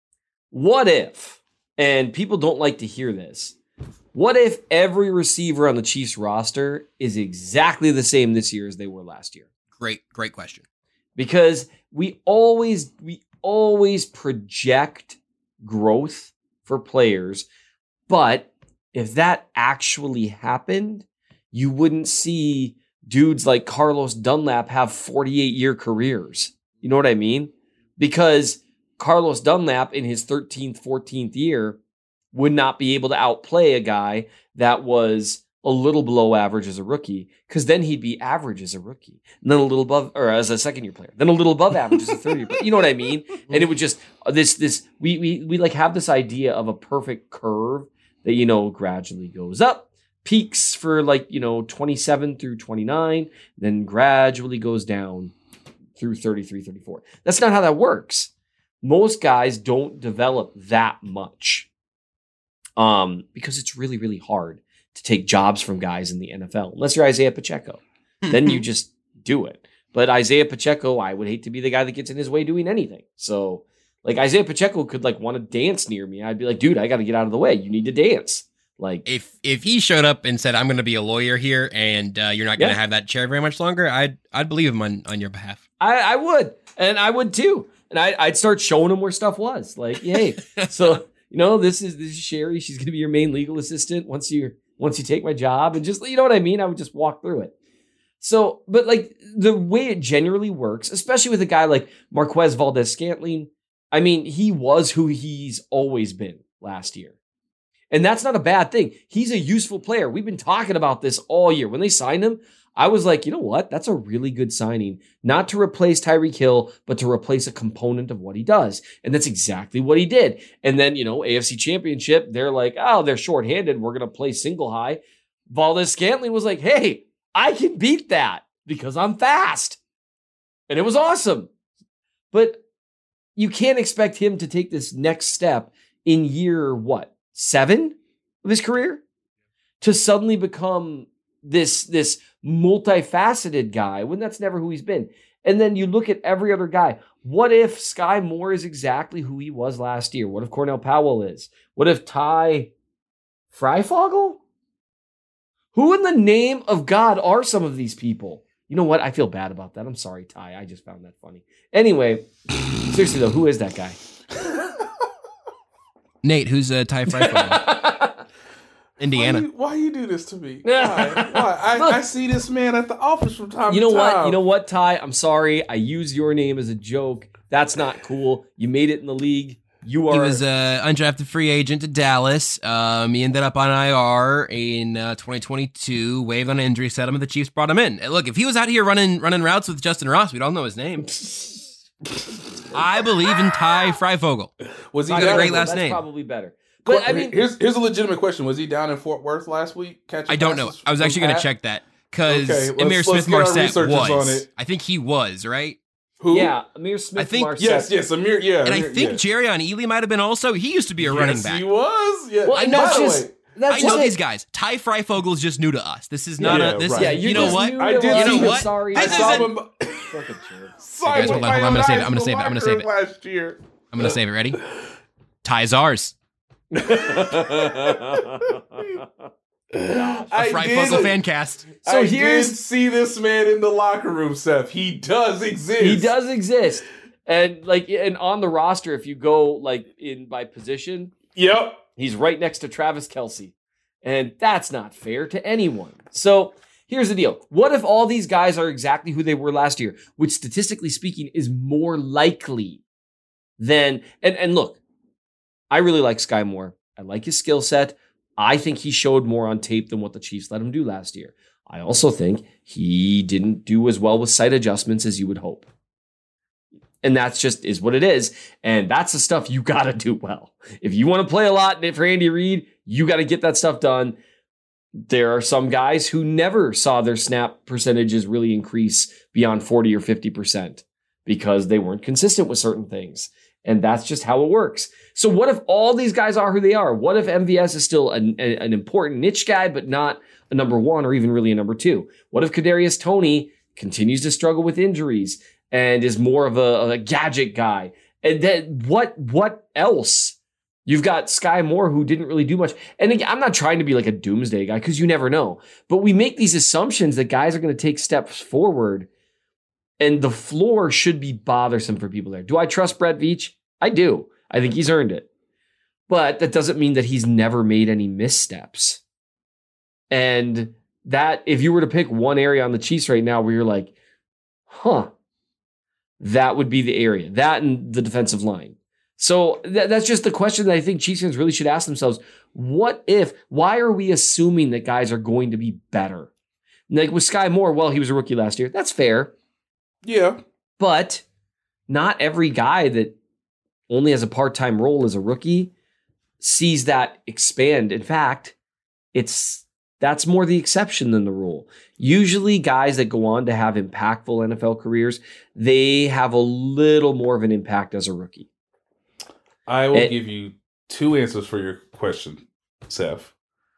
what if, and people don't like to hear this, what if every receiver on the Chiefs roster is exactly the same this year as they were last year? Great, great question. Because we always, we always project growth for players, but if that actually happened, you wouldn't see dudes like Carlos Dunlap have forty-eight year careers. You know what I mean? Because Carlos Dunlap in his thirteenth, fourteenth year would not be able to outplay a guy that was a little below average as a rookie, because then he'd be average as a rookie, and then a little above, or as a second year player, then a little above average as a third year player. You know what I mean? And it would just this this we we we like have this idea of a perfect curve that, you know, gradually goes up, peaks for like, you know, twenty-seven through twenty-nine, then gradually goes down through thirty-three, thirty-four. That's not how that works. Most guys don't develop that much um, because it's really, really hard to take jobs from guys in the N F L, unless you're Isaiah Pacheco. Then you just do it. But Isaiah Pacheco, I would hate to be the guy that gets in his way doing anything. So, like, Isaiah Pacheco could, like, want to dance near me. I'd be like, dude, I got to get out of the way. You need to dance. Like, if if he showed up and said, I'm going to be a lawyer here and uh, you're not going to Yeah. have that chair very much longer, I'd I'd believe him on, on your behalf. I, I would, and I would too. And I, I'd start showing him where stuff was. Like, hey, so, you know, this is this is Sherry. She's going to be your main legal assistant once you once you take my job, and just, you know what I mean? I would just walk through it. So, but like the way it generally works, especially with a guy like Marquez Valdes-Scantling, I mean, he was who he's always been last year. And that's not a bad thing. He's a useful player. We've been talking about this all year. When they signed him, I was like, you know what? That's a really good signing. Not to replace Tyreek Hill, but to replace a component of what he does. And that's exactly what he did. And then, you know, A F C Championship, they're like, oh, they're shorthanded. We're going to play single high. Valdez-Scantling was like, hey, I can beat that because I'm fast. And it was awesome. But you can't expect him to take this next step in year, what, seven of his career? To suddenly become this, this multifaceted guy when that's never who he's been. And then you look at every other guy. What if Sky Moore is exactly who he was last year? What if Cornell Powell is? What if Ty Freifogel? Who in the name of God are some of these people? You know what? I feel bad about that. I'm sorry, Ty. I just found that funny. Anyway, seriously though, who is that guy? Nate, who's uh, Ty Freifogel? Indiana. Why you, why you do this to me? Why? Why? I, I see this man at the office from time You know to time. what? You know what, Ty? I'm sorry. I used your name as a joke. That's not cool. You made it in the league. You are. He was an undrafted free agent to Dallas. Um, he ended up on I R in uh, twenty twenty-two, waived on injury settlement. The Chiefs brought him in. And look, if he was out here running running routes with Justin Ross, we'd all know his name. I believe in Ty Freifogel. Was he got down a great in- last That's name? probably better. But I mean, here's here's a legitimate question: was he down in Fort Worth last week? Catching I don't know. passes I was from actually going to Pat? check that because Okay, let's- Amir let's Smith get our Marset researchers was. on it. I think he was right. Who? yeah, Amir Smith. I think- Marset. Yes, yes, Amir. Yeah, And I Amir, think yeah. Jerry on Ely might have been also. He used to be a running Yes, back. he was. Yeah. Well, I and know. that's By the just- way, That's I know just these it. guys. Ty Freifogel is just new to us. This is not Yeah, a. This right. is, Yeah, you, you know just what? knew I there did was- You know I'm what? Sorry, I This saw is a- him. Fucking jerk. Sign guys, hold with on, hold on, I'm gonna my save it, eyes I'm gonna in save it, the I'm gonna save locker room Last year. I'm going to save it. Ready? Ty's ours. I A Freifogel did- fan cast. So I here's- did see this man in the locker room, Seth. He does exist. He does exist. And like and on the roster, if you go like in by position, Yep. he's right next to Travis Kelce. And that's not fair to anyone. So here's the deal. What if all these guys are exactly who they were last year, which statistically speaking is more likely than and, and look, I really like Sky Moore. I like his skill set. I think he showed more on tape than what the Chiefs let him do last year. I also think he didn't do as well with sight adjustments as you would hope. And that's just is what it is. And that's the stuff you got to do well. If you want to play a lot for Andy Reid, you got to get that stuff done. There are some guys who never saw their snap percentages really increase beyond forty or fifty percent because they weren't consistent with certain things. And that's just how it works. So what if all these guys are who they are? What if M V S is still an, an important niche guy, but not a number one or even really a number two? What if Kadarius Toney continues to struggle with injuries and is more of a, a gadget guy? And then what, what else? You've got Sky Moore, who didn't really do much. And again, I'm not trying to be like a doomsday guy because you never know. But we make these assumptions that guys are going to take steps forward, and the floor should be bothersome for people there. Do I trust Brett Veach? I do. I think he's earned it. But that doesn't mean that he's never made any missteps. And that, if you were to pick one area on the Chiefs right now where you're like, huh, that would be the area. That and the defensive line. So th- that's just the question that I think Chiefs fans really should ask themselves. What if, why are we assuming that guys are going to be better? Like with Sky Moore, well, he was a rookie last year. That's fair. Yeah. But not every guy that only has a part-time role as a rookie sees that expand. In fact, it's that's more the exception than the rule. Usually guys that go on to have impactful N F L careers, they have a little more of an impact as a rookie. I will It- give you two answers for your question, Seth.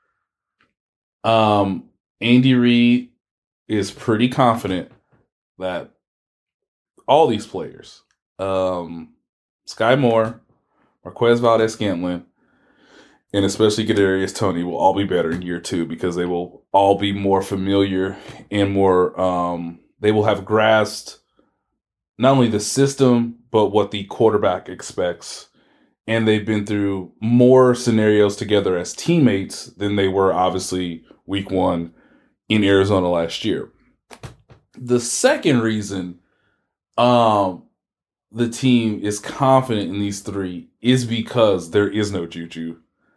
Um, Andy Reid is pretty confident that all these players, um, Sky Moore, Marquez Valdez-Scantling, and especially Kadarius Toney will all be better in year two because they will all be more familiar and more, um, they will have grasped not only the system, but what the quarterback expects. And they've been through more scenarios together as teammates than they were obviously week one in Arizona last year. The second reason um, the team is confident in these three is because there is no Juju.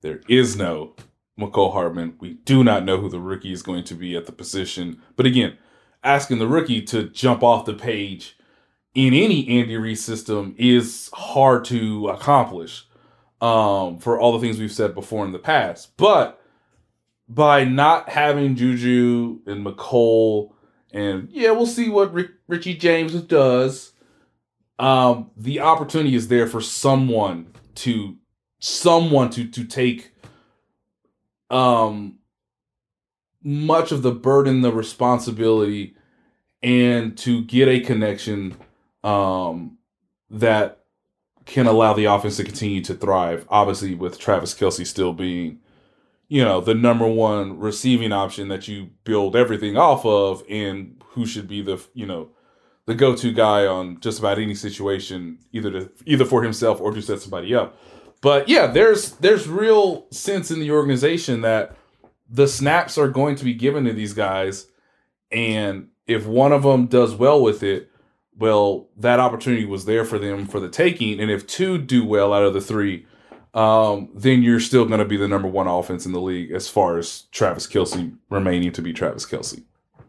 There is no Mecole Hardman. We do not know who the rookie is going to be at the position. But again, asking the rookie to jump off the page in any Andy Reid system is hard to accomplish um, for all the things we've said before in the past. But by not having Juju and Mecole, and yeah, we'll see what Rick, Richie James does. Um, the opportunity is there for someone to someone to to take um, much of the burden, the responsibility, and to get a connection um, that can allow the offense to continue to thrive. Obviously, with Travis Kelce still being, you know, the number one receiving option that you build everything off of, and who should be the, you know, the go-to guy on just about any situation, either to either for himself or to set somebody up. But yeah, there's there's real sense in the organization that the snaps are going to be given to these guys, and if one of them does well with it, well, that opportunity was there for them for the taking. And if two do well out of the three, um, then you're still going to be the number one offense in the league as far as Travis Kelce remaining to be Travis Kelce.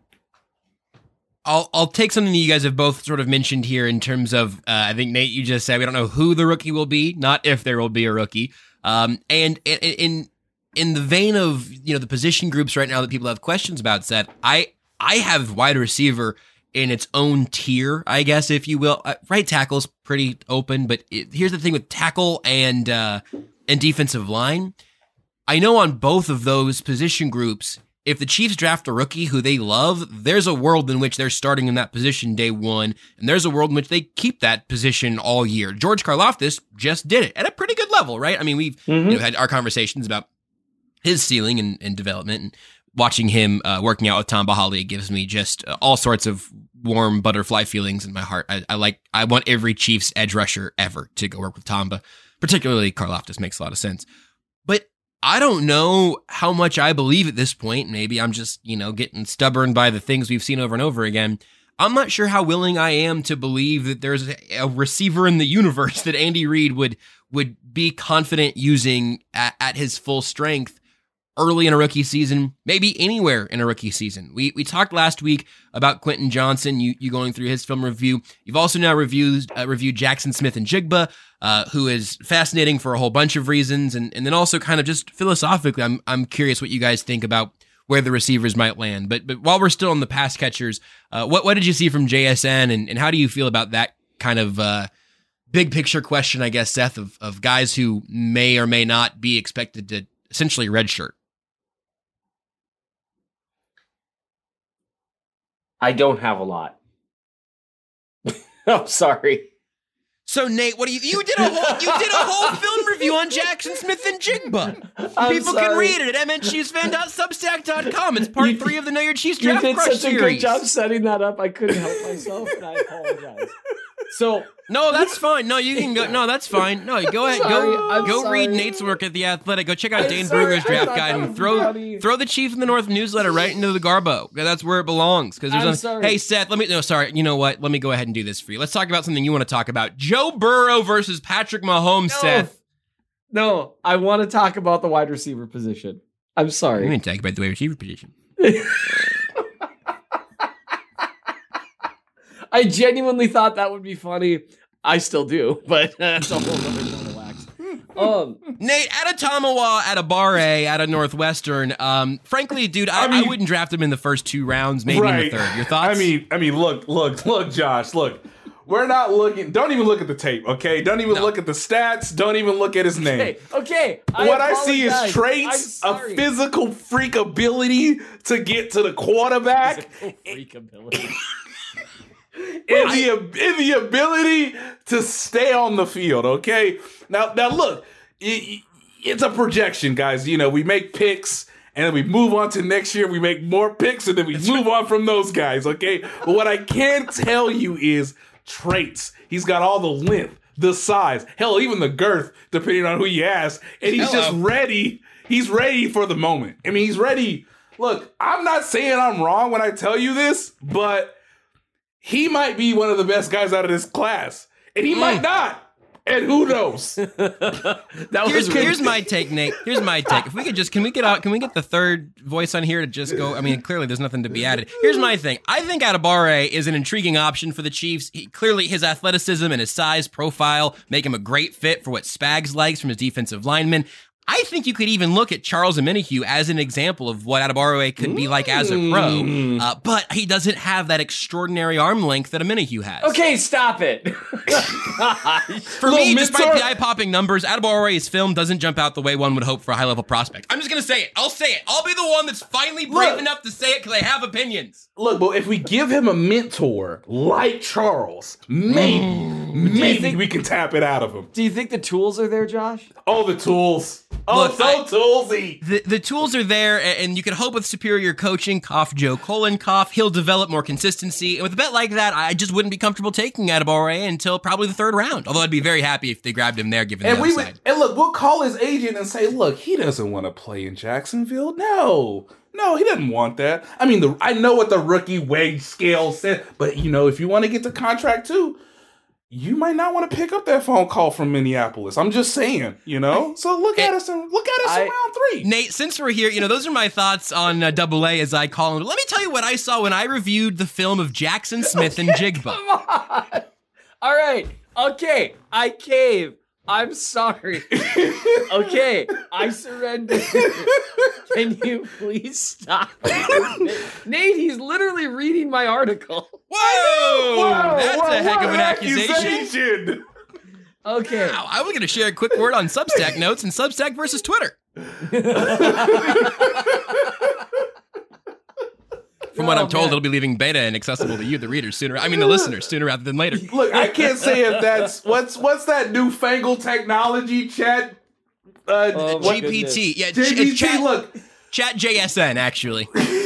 I'll I'll take something that you guys have both sort of mentioned here in terms of, uh, I think, Nate, you just said we don't know who the rookie will be, not if there will be a rookie. Um, and in, in in the vein of, you know, the position groups right now that people have questions about, Seth, I I have wide receiver in its own tier, I guess, if you will. Uh, right tackle's pretty open, but it, here's the thing with tackle and uh, and defensive line. I know on both of those position groups, if the Chiefs draft a rookie who they love, there's a world in which they're starting in that position day one, and there's a world in which they keep that position all year. George Karlaftis just did it at a pretty good level, right? I mean, we've mm-hmm. you know, had our conversations about his ceiling and, and development, and watching him uh, working out with Tamba Hali gives me just uh, all sorts of warm butterfly feelings in my heart. I, I like, I want every Chiefs edge rusher ever to go work with Tamba, particularly Karlaftis makes a lot of sense. But I don't know how much I believe at this point. Maybe I'm just, you know, getting stubborn by the things we've seen over and over again. I'm not sure how willing I am to believe that there's a receiver in the universe that Andy Reid would would be confident using at, at his full strength early in a rookie season, maybe anywhere in a rookie season. We we talked last week about Quentin Johnson, you you going through his film review. You've also now reviewed uh, reviewed Jackson Smith-Njigba, uh, who is fascinating for a whole bunch of reasons, and and then also kind of just philosophically, I'm I'm curious what you guys think about where the receivers might land. But but while we're still on the pass catchers, uh, what what did you see from J S N, and, and how do you feel about that kind of uh, big picture question, I guess, Seth, of of guys who may or may not be expected to essentially redshirt? I don't have a lot. I'm sorry. So Nate, what do you you did a whole you did a whole film review on Jackson Smith-Njigba. I'm People sorry. can read it at m n chiefs fan dot substack dot com. It's part You- three of the Know Your Chiefs You Draft did Crush such series. a good job setting that up. I couldn't help myself, and I apologize. So No, that's fine. No, you can go. No, that's fine. No, go ahead. Sorry, go I'm go read sorry. Nate's work at The Athletic. Go check out I'm Dane sorry, Brugger's I draft thought guide that and was throw funny. throw the Chief in the North newsletter right into the Garbo. That's where it belongs. Because there's I'm nothing- sorry. Hey Seth, let me. No, sorry. You know what? Let me go ahead and do this for you. Let's talk about something you want to talk about. Joe Burrow versus Patrick Mahomes. No. Seth. No, I want to talk about the wide receiver position. I'm I'm sorry. going to talk about the wide receiver position. I genuinely thought that would be funny. I still do, but that's a whole other kind of wax. Um, Nate, at a Tamawa, at a Bar A, at a Northwestern. Um, frankly, dude, I, I mean- I wouldn't draft him in the first two rounds, maybe in the third. Your thoughts? I mean, I mean, look, look, look, Josh, look. We're not looking. Don't even look at the tape, okay? Don't even No. look at the stats. Don't even look at his name. okay, okay. I what I see is apologize. traits, I'm a sorry. physical freak ability to get to the quarterback, Freak ability. and the and the ability to stay on the field. Okay, now now look, it, it's a projection, guys. You know, we make picks. And then we move on to next year. We make more picks, and then we move on from those guys, okay? But what I can tell you is traits. He's got all the length, the size, hell, even the girth, depending on who you ask. And he's Hello. just ready. He's ready for the moment. I mean, he's ready. Look, I'm not saying I'm wrong when I tell you this, but he might be one of the best guys out of this class. And he might not. And who knows? that here's, was here's my take, Nate. Here's my take. If we could just, can we get out, can we get the third voice on here to just go? I mean, clearly there's nothing to be added. Here's my thing. I think Adebawore is an intriguing option for the Chiefs. He, clearly his athleticism and his size profile make him a great fit for what Spags likes from his defensive lineman. I think you could even look at Charles Omenihu as an example of what Adebawore could be like as a pro, uh, but he doesn't have that extraordinary arm length that Omenihu has. Okay, stop it. For me, despite the eye-popping numbers, Adebawore's film doesn't jump out the way one would hope for a high-level prospect. I'm just going to say it. I'll say it. I'll be the one that's finally brave Look. enough to say it because I have opinions. Look, but if we give him a mentor like Charles, maybe, Mm. maybe think- we can tap it out of him. Do you think the tools are there, Josh? Oh, the tools. Oh, Look, so I- toolsy. The, the tools are there, a- and you could hope with superior coaching, cough Joe Colin, cough, he'll develop more consistency. And with a bet like that, I just wouldn't be comfortable taking Adebawore until probably the third round. Although I'd be very happy if they grabbed him there, given And the we upside. would, and look, we'll call his agent and say, look, he doesn't want to play in Jacksonville. No, no, he doesn't want that. I mean, the, I know what the rookie wage scale said, but you know, if you want to get the contract too, you might not want to pick up that phone call from Minneapolis. I'm just saying, you know. So look at us and look at us I- in round three. Nate, since we're here, you know, those are my thoughts on uh, Double A, as I call him. Let me tell you what I saw when I reviewed the film of Jackson Smith and Jigba. Come on. All right. Okay. I cave. I'm sorry. Okay. I surrender. Can you please stop? Nate, he's literally reading my article. Whoa! Whoa, That's whoa, a heck what of an accusation. accusation. Okay. Wow, I was going to share a quick word on Substack notes and Substack versus Twitter. From what Oh, I'm told, man. it'll be leaving beta and accessible to you, the readers, sooner. I mean, the listeners, sooner rather than later. Look, I can't say if that's what's what's that newfangled technology chat. Uh, Oh, my G P T, yeah, J ch- P T, chat, look. chat J S N, actually.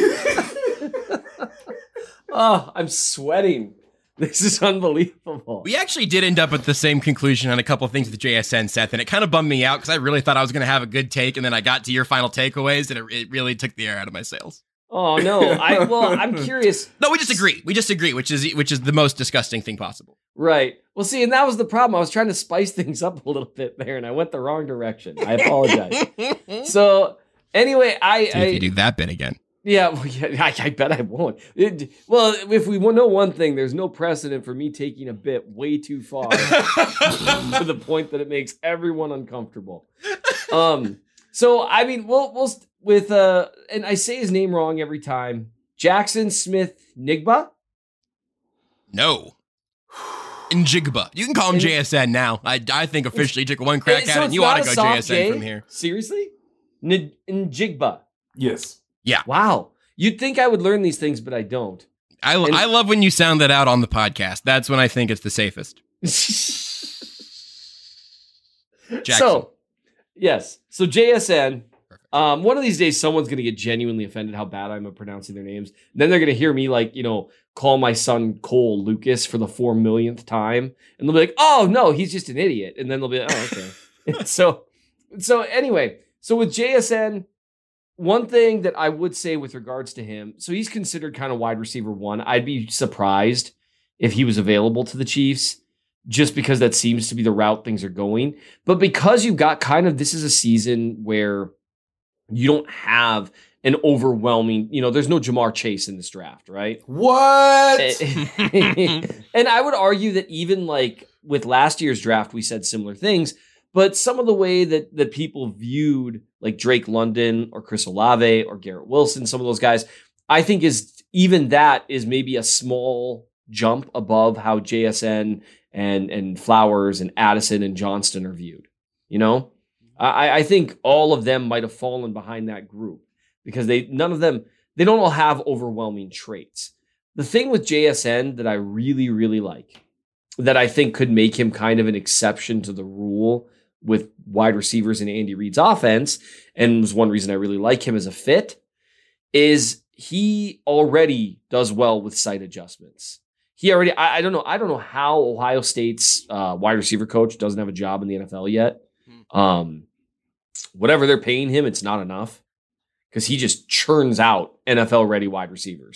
Oh, I'm sweating. This is unbelievable. We actually did end up at the same conclusion on a couple of things with J S N, Seth, and it kind of bummed me out because I really thought I was going to have a good take, and then I got to your final takeaways, and it, it really took the air out of my sails. Oh no. I well, I'm curious. No, we just agree. We just agree, which is which is the most disgusting thing possible. Right. Well, see, and that was the problem. I was trying to spice things up a little bit there, and I went the wrong direction. I apologize. So anyway, I, See I if you do that bit again. yeah, well, yeah, I, I bet I won't. It, well, if we know one thing, there's no precedent for me taking a bit way too far to the point that it makes everyone uncomfortable. Um. So I mean, we'll we'll st- with uh, and I say his name wrong every time. Jackson Smith Nigba. No. Njigba. You can call him In- J S N now. I, I think officially took one crack So at it, and it's you not ought to a go soft J S N J? from here. Seriously? N- Njigba. Yes. Yeah. Wow. You'd think I would learn these things, but I don't. I, And- I love when you sound that out on the podcast. That's when I think it's the safest. Jackson. So, yes. So J S N. Um, one of these days, someone's going to get genuinely offended how bad I'm at pronouncing their names. Then they're going to hear me, like, you know, call my son Cole Lucas for the four millionth time. And they'll be like, oh, no, he's just an idiot. And then they'll be like, oh, okay. so, so anyway, so with J S N, one thing that I would say with regards to him, so he's considered kind of wide receiver one. I'd be surprised if he was available to the Chiefs, just because that seems to be the route things are going. But because you've got kind of, this is a season where you don't have an overwhelming, you know, there's no Jamar Chase in this draft, right? What? And I would argue that even like with last year's draft, we said similar things, but some of the way that, that people viewed like Drake London or Chris Olave or Garrett Wilson, some of those guys, I think is even that is maybe a small jump above how J S N and, and Flowers and Addison and Johnston are viewed, you know? I, I think all of them might have fallen behind that group because they none of them, they don't all have overwhelming traits. The thing with J S N that I really, really like, that I think could make him kind of an exception to the rule with wide receivers in Andy Reid's offense, and was one reason I really like him as a fit, is he already does well with sight adjustments. He already, I, I don't know, I don't know how Ohio State's uh, wide receiver coach doesn't have a job in the N F L yet. Um, whatever they're paying him, it's not enough because he just churns out N F L ready wide receivers.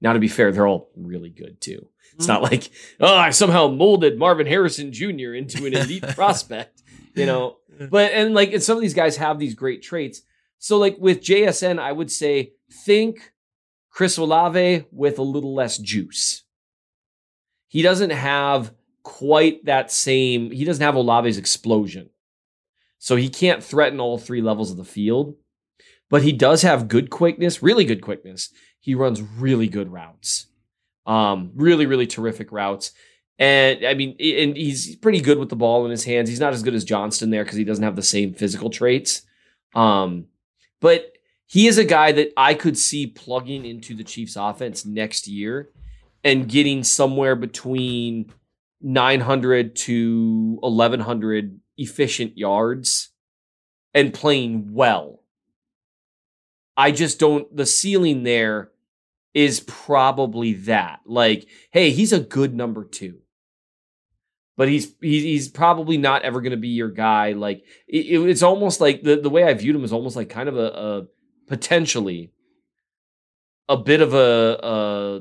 Now, to be fair, they're all really good too. It's not like, oh, I somehow molded Marvin Harrison Junior into an elite prospect, you know. But and like, and some of these guys have these great traits. So like with J S N, I would say think Chris Olave with a little less juice. He doesn't have quite that same. He doesn't have Olave's explosion, so he can't threaten all three levels of the field. But he does have good quickness, really good quickness. He runs really good routes. Um, really, really terrific routes. And I mean, and he's pretty good with the ball in his hands. He's not as good as Johnston there because he doesn't have the same physical traits. Um, but he is a guy that I could see plugging into the Chiefs offense next year and getting somewhere between nine hundred to eleven hundred efficient yards and playing well. I just don't, the ceiling there is probably that. Like, hey, he's a good number two. But he's he's, he's probably not ever going to be your guy. Like, it, it's almost like, the, the way I viewed him is almost like kind of a, a potentially a bit of a, a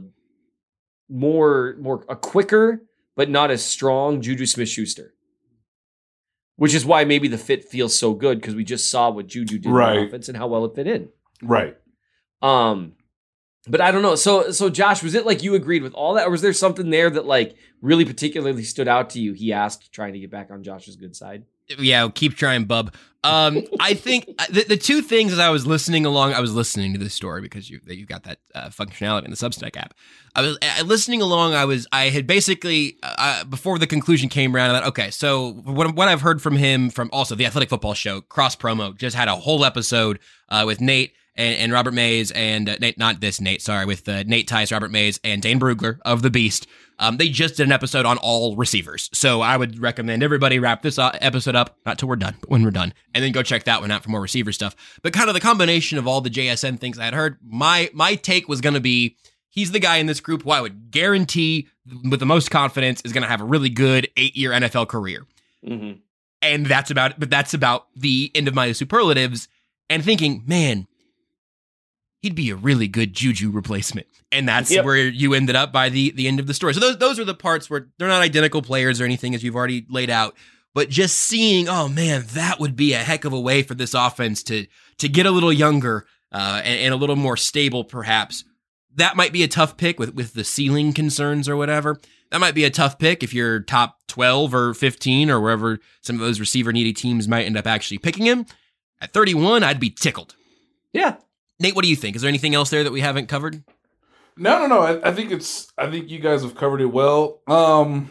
more, more, a quicker, but not as strong Juju Smith-Schuster. Which is why maybe the fit feels so good, because we just saw what Juju did right. in the offense and how well it fit in. Right. Um, But I don't know. So, so Josh, was it like you agreed with all that, or was there something there that like really particularly stood out to you? He asked, trying to get back on Josh's good side. Yeah, keep trying, bub. Um, I think the, the two things as I was listening along, I was listening to this story because you you got that uh, functionality in the Substack app. I was uh, listening along. I was I had basically uh, before the conclusion came around. I thought, okay, so what what I've heard from him from also the Athletic Football Show cross promo just had a whole episode uh, with Nate. And, and Robert Mays and uh, Nate, not this Nate, sorry, with uh, Nate Tice, Robert Mays, and Dane Brugler of The Beast. Um, they just did an episode on all receivers. So I would recommend everybody wrap this uh, episode up, not till we're done, but when we're done, and then go check that one out for more receiver stuff. But kind of the combination of all the J S N things I had heard, my my take was going to be, he's the guy in this group who I would guarantee with the most confidence is going to have a really good eight-year N F L career. Mm-hmm. And that's about, but that's about the end of my superlatives. And thinking, man, he'd be a really good Juju replacement. And that's yep. where you ended up by the, the end of the story. So those those are the parts where they're not identical players or anything, as you've already laid out. But just seeing, oh man, that would be a heck of a way for this offense to to get a little younger uh, and, and a little more stable, perhaps. That might be a tough pick with, with the ceiling concerns or whatever. That might be a tough pick if you're top twelve or fifteen or wherever some of those receiver-needy teams might end up actually picking him. At thirty-one, I'd be tickled. Yeah. Nate, what do you think? Is there anything else there that we haven't covered? No, no, no. I, I think it's. I think you guys have covered it well. Um,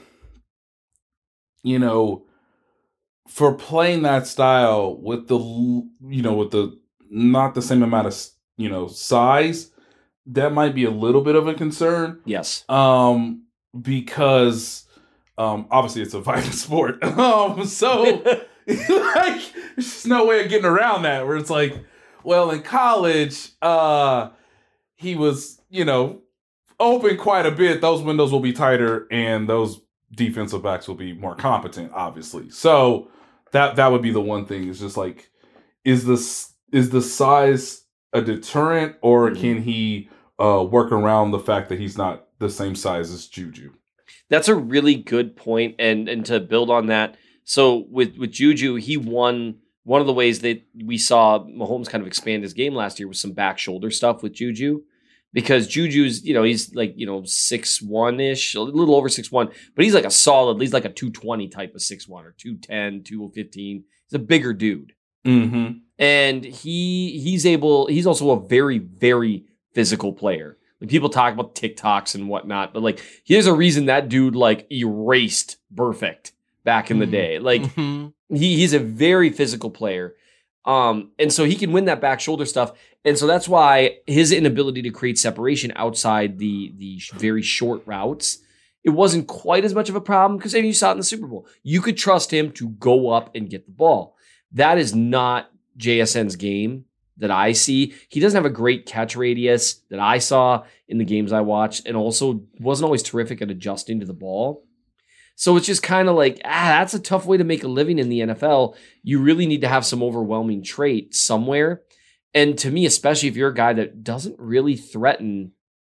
you know, for playing that style with the, you know, with the not the same amount of, you know, size, that might be a little bit of a concern. Yes. Um, because um, obviously it's a violent sport. um, so like, there's just no way of getting around that. Where it's like, well, in college, uh, he was, you know, open quite a bit. Those windows will be tighter, and those defensive backs will be more competent, obviously. So that that would be the one thing. Is just like, is this is the size a deterrent, or mm-hmm. can he uh, work around the fact that he's not the same size as Juju? That's a really good point, and and to build on that, so with with Juju, he won. One of the ways that we saw Mahomes kind of expand his game last year was some back shoulder stuff with Juju, because Juju's, you know, he's like, you know, six one-ish, a little over six one, but he's like a solid, he's like a two twenty type of six one or two ten, two fifteen. He's a bigger dude. Mm-hmm. And he he's able, he's also a very, very physical player. Like, people talk about TikToks and whatnot, but like, here's a reason that dude like erased Perfect back in the day. Like, mm-hmm. he he's a very physical player. Um, and so he can win that back shoulder stuff. And so that's why his inability to create separation outside the, the very short routes, it wasn't quite as much of a problem, because you saw it in the Super Bowl. You could trust him to go up and get the ball. That is not J S N's game that I see. He doesn't have a great catch radius that I saw in the games I watched, and also wasn't always terrific at adjusting to the ball. So it's just kind of like, ah, that's a tough way to make a living in the N F L. You really need to have some overwhelming trait somewhere. And to me, especially if you're a guy that doesn't really threaten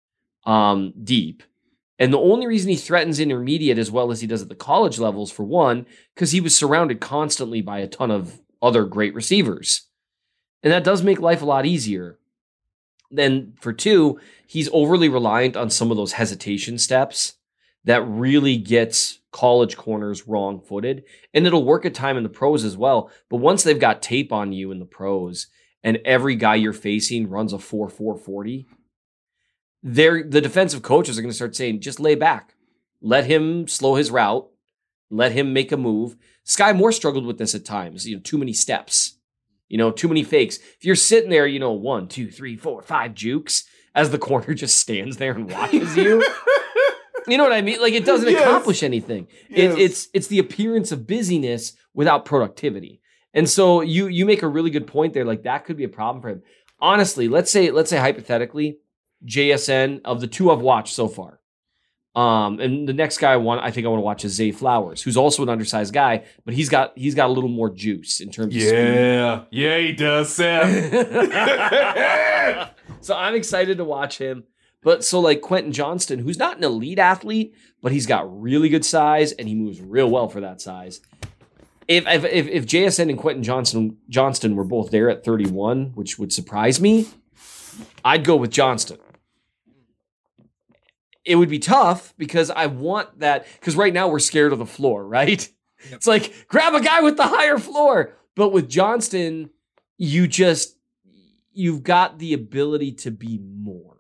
um, deep. And the only reason he threatens intermediate as well as he does at the college levels, for one, because he was surrounded constantly by a ton of other great receivers. And that does make life a lot easier. Then for two, he's overly reliant on some of those hesitation steps that really gets college corners wrong-footed. And it'll work at time in the pros as well. But once they've got tape on you in the pros and every guy you're facing runs a four four forty, they're, the defensive coaches are going to start saying, just lay back. Let him slow his route. Let him make a move. Sky Moore struggled with this at times. You know, too many steps. You know, too many fakes. If you're sitting there, you know, one, two, three, four, five jukes as the corner just stands there and watches you. You know what I mean? Like, it doesn't yes. accomplish anything. Yes. It, it's it's the appearance of busyness without productivity. And so you you make a really good point there. Like, that could be a problem for him. Honestly, let's say let's say hypothetically, J S N, of the two I've watched so far, um, and the next guy I want, I think I want to watch is Zay Flowers, who's also an undersized guy, but he's got he's got a little more juice in terms of yeah, speed. Yeah, he does, Sam. So I'm excited to watch him. But so like Quentin Johnston, who's not an elite athlete, but he's got really good size and he moves real well for that size. If if if, if J S N and Quentin Johnston Johnston were both there at thirty-one, which would surprise me, I'd go with Johnston. It would be tough because I want that, because right now we're scared of the floor, right? Yep. It's like, grab a guy with the higher floor. But with Johnston, you just, you've got the ability to be more.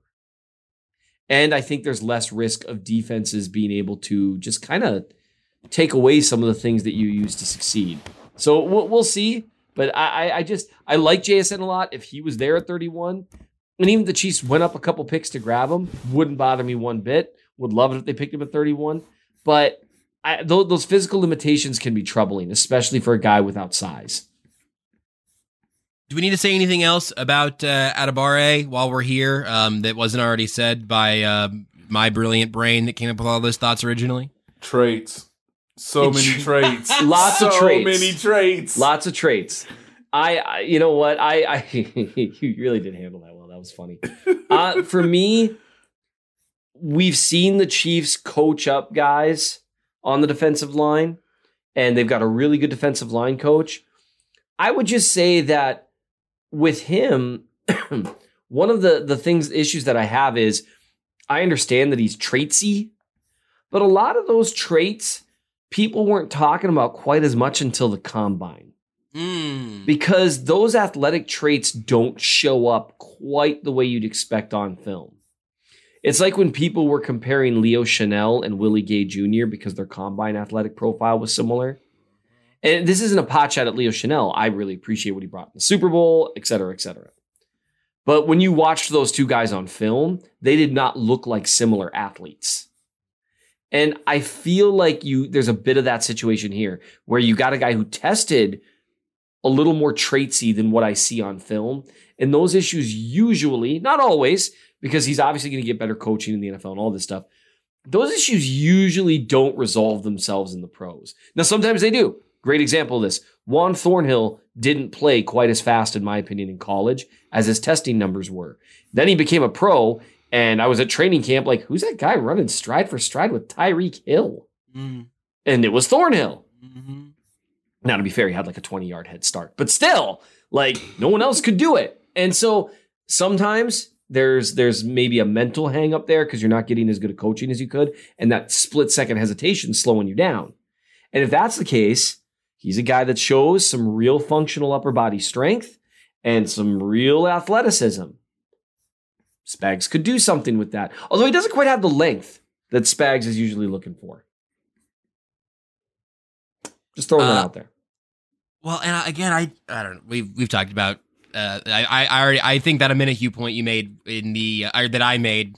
And I think there's less risk of defenses being able to just kind of take away some of the things that you use to succeed. So we'll, we'll see. But I, I just, I like J S N a lot. If he was there at thirty-one, and even if the Chiefs went up a couple picks to grab him, wouldn't bother me one bit. Would love it if they picked him at thirty-one. But I, those, those physical limitations can be troubling, especially for a guy without size. Do we need to say anything else about uh, Adebawore while we're here um, that wasn't already said by uh, my brilliant brain that came up with all those thoughts originally? Traits. So many traits. Lots so of traits. So many traits. Lots of traits. I, I you know what? I, I you really did handle that well. That was funny. Uh, for me, we've seen the Chiefs coach up guys on the defensive line, and they've got a really good defensive line coach. I would just say that with him, one of the, the things, issues that I have is I understand that he's traitsy, but a lot of those traits people weren't talking about quite as much until the combine. Mm. Because those athletic traits don't show up quite the way you'd expect on film. It's like when people were comparing Leo Chanel and Willie Gay Junior because their combine athletic profile was similar. And this isn't a pot shot at Leo Chanel. I really appreciate what he brought in the Super Bowl, et cetera, et cetera. But when you watched those two guys on film, they did not look like similar athletes. And I feel like you there's a bit of that situation here where you got a guy who tested a little more traitsy than what I see on film. And those issues usually, not always, because he's obviously going to get better coaching in the N F L and all this stuff, those issues usually don't resolve themselves in the pros. Now, sometimes they do. Great example of this. Juan Thornhill didn't play quite as fast, in my opinion, in college as his testing numbers were. Then he became a pro, and I was at training camp like, who's that guy running stride for stride with Tyreek Hill? Mm-hmm. And it was Thornhill. Mm-hmm. Now, to be fair, he had like a twenty-yard head start. But still, like, no one else could do it. And so sometimes there's there's maybe a mental hang up there because you're not getting as good a coaching as you could, and that split-second hesitation is slowing you down. And if that's the case, he's a guy that shows some real functional upper body strength and some real athleticism. Spags could do something with that, although he doesn't quite have the length that Spags is usually looking for. Just throwing uh, that out there. Well, and again, I I don't know. We've we've talked about. Uh, I I already I think that a Minihue point you made in the uh, that I made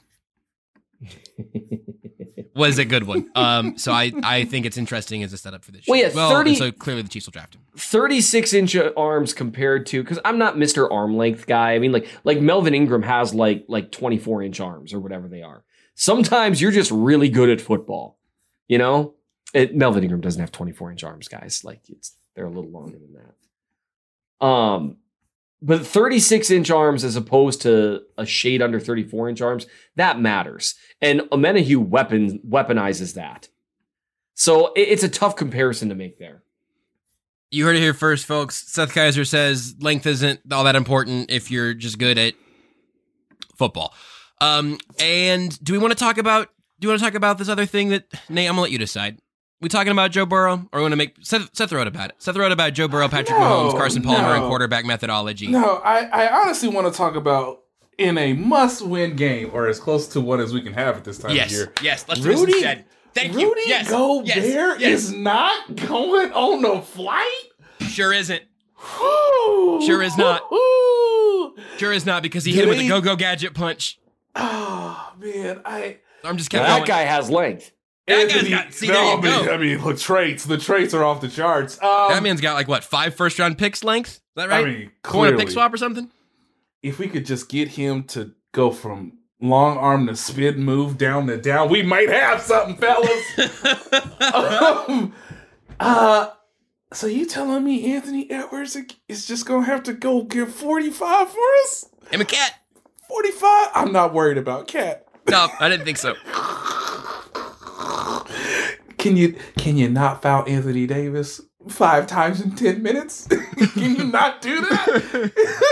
was a good one. Um, so I I think it's interesting as a setup for this show. Well, yeah, well, thirty so clearly the Chiefs will draft him. thirty-six inch arms compared to, because I'm not Mister Arm Length guy. I mean, like like Melvin Ingram has like like twenty-four inch arms or whatever they are. Sometimes you're just really good at football, you know. It, Melvin Ingram doesn't have twenty-four inch arms, guys. Like it's they're a little longer than that. Um, but thirty-six inch arms as opposed to a shade under thirty-four inch arms, that matters. And Omenihu weapon weaponizes that. So it, it's a tough comparison to make there. You heard it here first, folks. Seth Kaiser says length isn't all that important if you're just good at football. Um, and do we want to talk about, do you want to talk about this other thing that, Nate, I'm going to let you decide. We talking about Joe Burrow, or we want to make, Seth, Seth wrote about it. Seth wrote about Joe Burrow, Patrick no, Mahomes, Carson Palmer, no. and quarterback methodology. No, I, I honestly want to talk about in a must-win game, or as close to one as we can have at this time yes, of year. Yes, let's do this instead. Thank Rudy you. Yes, Gobert yes, yes. is not going on the flight? Sure isn't. Ooh, Sure is not. Ooh. Sure is not, because he Did hit him with he? a go-go gadget punch. Oh, man, I... I'm just Now, kept that going. guy has length. That guy's Anthony- got, see, no, there you I mean, go. I mean, the traits, the traits are off the charts. Um, That man's got like, what, five first-round picks length? Is that right? I mean, Going clearly. a pick swap or something? If we could just get him to go from long arm to spin move down to down, we might have something, fellas. um, uh, so you telling me Anthony Edwards is just gonna have to go get forty-five for us? Him a cat. forty-five? I'm not worried about Cat. No, I didn't think so. Can you can you not foul Anthony Davis five times in ten minutes? Can you not do that?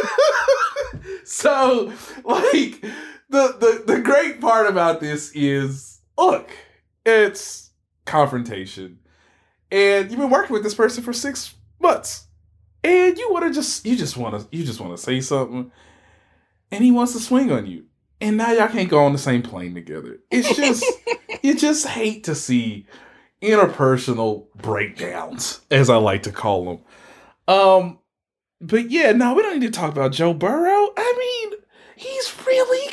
So, like, the, the the great part about this is, look, it's confrontation. And you've been working with this person for six months. And you wanna just you just wanna you just wanna say something. And he wants to swing on you. And now y'all can't go on the same plane together. It's just you just hate to see interpersonal breakdowns, as I like to call them. Um, but yeah, no, we don't need to talk about Joe Burrow. I mean, he's really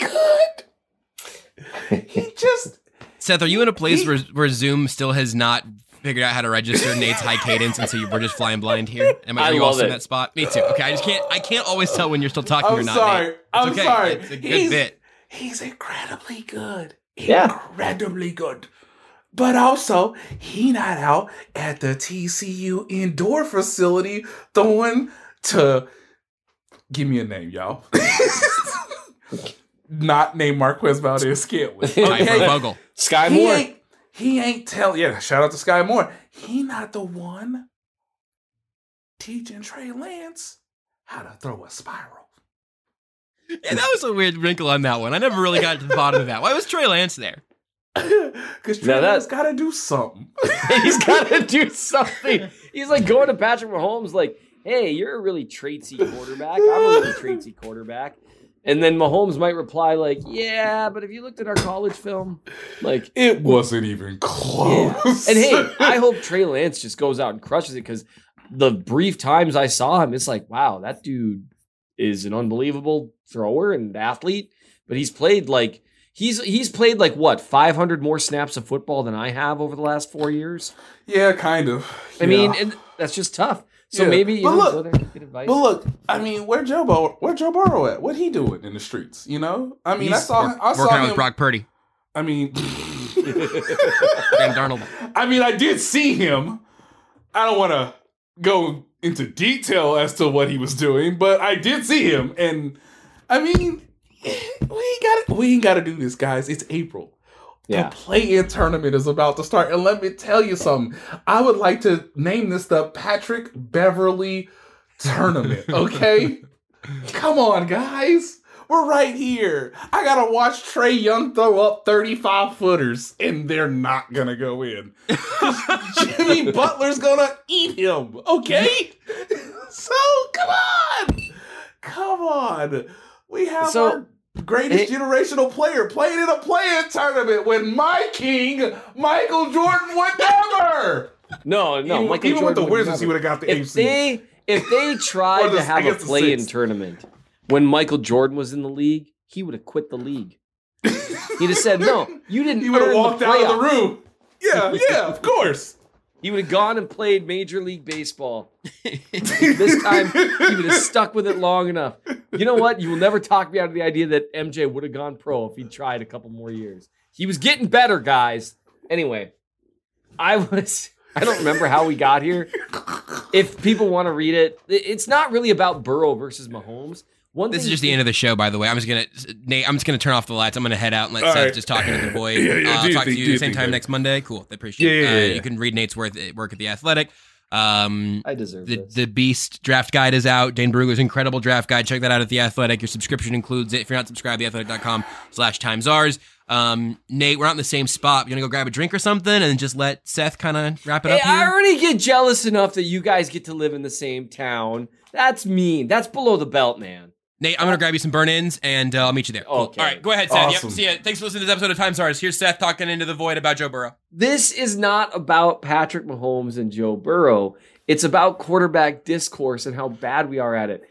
good. He just Seth, are you in a place he, where, where Zoom still has not figured out how to register Nate's high cadence, and so you, we're just flying blind here? Am I, I are you love also it. in that spot? Me too. Okay, I just can't. I can't always tell when you're still talking I'm or not. sorry. Nate. It's I'm okay. sorry. It's a good he's, bit. He's incredibly good. Yeah. Incredibly good. But also, he not out at the T C U indoor facility throwing to... Give me a name, y'all. Not name Marquez Valdez-Scantling. Tyler Vogel. Sky He Moore. ain't, he ain't tell... Yeah, shout out to Sky Moore. He not the one teaching Trey Lance how to throw a spiral. Yeah, that was a weird wrinkle on that one. I never really got to the bottom of that. Why was Trey Lance there? Because Trey Now that- Lance got to do something. He's got to do something. He's like going to Patrick Mahomes like, hey, you're a really traitsy quarterback. I'm a really traitsy quarterback. And then Mahomes might reply like, yeah, but if you looked at our college film, like... It wasn't even close. And hey, I hope Trey Lance just goes out and crushes it, because the brief times I saw him, it's like, wow, that dude is an unbelievable thrower and athlete. But he's played like... He's he's played like, what, five hundred more snaps of football than I have over the last four years? Yeah, kind of. I Yeah. mean, and that's just tough. So Yeah. maybe you But know, look- go there and get advice. But look, I mean, where Joe Burrow, where Joe Burrow at? What he doing in the streets? You know, I mean, I He's saw, work- I saw working out him. with Brock Purdy. I mean, Dan Darnold. I mean, I did see him. I don't want to go into detail as to what he was doing, but I did see him, and I mean, we ain't got to, we ain't got to do this, guys. It's April. Yeah. The play-in tournament is about to start, and let me tell you something. I would like to name this the Patrick Beverly Tournament. Okay, come on, guys. We're right here. I gotta watch Trae Young throw up thirty-five footers, and they're not gonna go in. Jimmy Butler's gonna eat him, okay? So, come on. Come on. We have So, our greatest it- generational player playing in a play-in tournament when my king, Michael Jordan, would never. no, no. even Michael even with Jordan the would Wizards, he never. would have got the If A F C. they if they Or tried the- to I have a guess the play-in sixth. tournament when Michael Jordan was in the league, he would have quit the league. He'd have said, "No, you didn't." He would have earn walked the out of the playoffs." room. Yeah, yeah, of course. He would have gone and played Major League Baseball. This time, he would have stuck with it long enough. You know what? You will never talk me out of the idea that M J would have gone pro if he'd tried a couple more years. He was getting better, guys. Anyway, I was... I don't remember how we got here. If people want to read it, it's not really about Burrow versus Mahomes. One this is thing just the end of the show, by the way. I'm just gonna, Nate. I'm just gonna turn off the lights. I'm gonna head out and let All Seth right. just talk into the void. Yeah, yeah, uh, I'll do talk think- to you do the same think time that. next Monday. Cool. I appreciate Yeah, it. yeah, Uh, yeah, yeah. You can read Nate's work, work at The Athletic. Um, I deserve the, this. the Beast draft guide is out. Dane Brugler's incredible draft guide. Check that out at The Athletic. Your subscription includes it. If you're not subscribed, theathletic.com slash times ours. Um, Nate, we're not in the same spot. You gonna go grab a drink or something and just let Seth kind of wrap it Hey, up here? I already get jealous enough that you guys get to live in the same town. That's mean. That's below the belt, man. Nate, I'm going to grab you some burn-ins, and uh, I'll meet you there. Cool. Okay. All right, go ahead, Seth. Awesome. Yep, see ya. Thanks for listening to this episode of Time Stars. Here's Seth talking into the void about Joe Burrow. This is not about Patrick Mahomes and Joe Burrow. It's about quarterback discourse and how bad we are at it.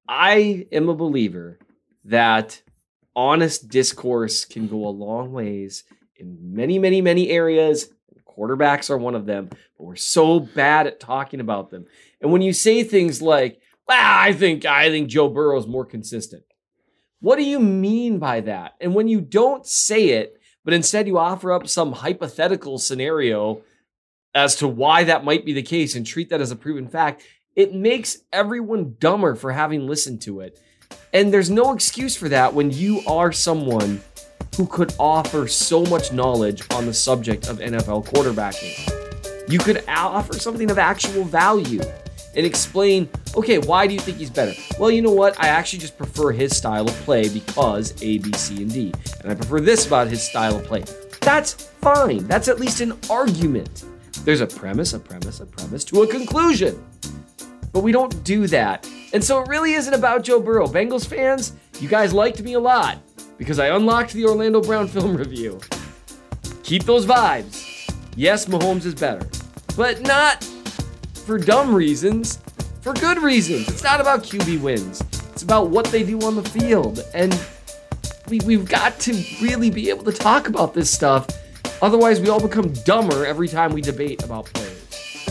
I am a believer that honest discourse can go a long ways in many, many, many areas. Quarterbacks are one of them, but we're so bad at talking about them. And when you say things like, well, I think I think Joe Burrow is more consistent. What do you mean by that? And when you don't say it, but instead you offer up some hypothetical scenario as to why that might be the case and treat that as a proven fact, it makes everyone dumber for having listened to it. And there's no excuse for that when you are someone who could offer so much knowledge on the subject of N F L quarterbacking. You could offer something of actual value and explain, okay, why do you think he's better? Well, you know what? I actually just prefer his style of play because A, B, C, and D. And I prefer this about his style of play. That's fine. That's at least an argument. There's a premise, a premise, a premise to a conclusion. But we don't do that. And so it really isn't about Joe Burrow. Bengals fans, you guys liked me a lot because I unlocked the Orlando Brown film review. Keep those vibes. Yes, Mahomes is better, but not for dumb reasons, for good reasons. It's not about Q B wins. It's about what they do on the field. And we, we've got to really be able to talk about this stuff. Otherwise, we all become dumber every time we debate about players.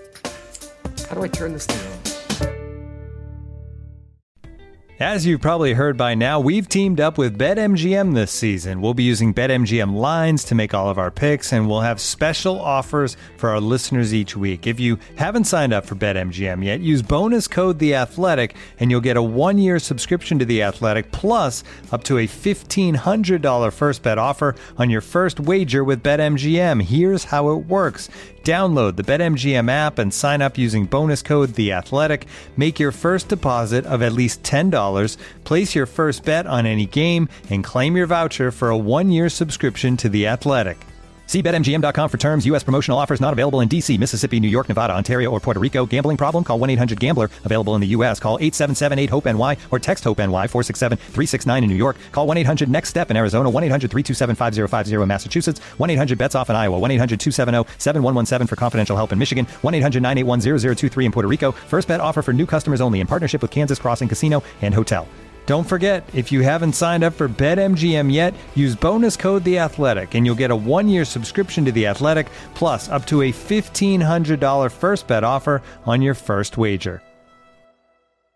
How do I turn this thing on? As you've probably heard by now, we've teamed up with BetMGM this season. We'll be using BetMGM lines to make all of our picks, and we'll have special offers for our listeners each week. If you haven't signed up for BetMGM yet, use bonus code The Athletic, and you'll get a one-year subscription to The Athletic, plus up to a fifteen hundred dollars first bet offer on your first wager with BetMGM. Here's how it works. Download the BetMGM app and sign up using bonus code The Athletic. Make your first deposit of at least ten dollars, place your first bet on any game, and claim your voucher for a one-year subscription to The Athletic. See Bet M G M dot com for terms. U S promotional offers not available in D C, Mississippi, New York, Nevada, Ontario, or Puerto Rico. Gambling problem? Call one eight hundred gambler. Available in the U S. Call eight seven seven eight hope N Y or text HOPE-NY four six seven three six nine in New York. Call one eight hundred next step in Arizona. one eight hundred three two seven five zero five zero in Massachusetts. one eight hundred bets off in Iowa. one eight hundred two seven zero seven one one seven for confidential help in Michigan. one eight hundred nine eight one zero zero two three in Puerto Rico. First bet offer for new customers only in partnership with Kansas Crossing Casino and Hotel. Don't forget, if you haven't signed up for BetMGM yet, use bonus code The Athletic, and you'll get a one-year subscription to The Athletic, plus up to a fifteen hundred dollars first bet offer on your first wager.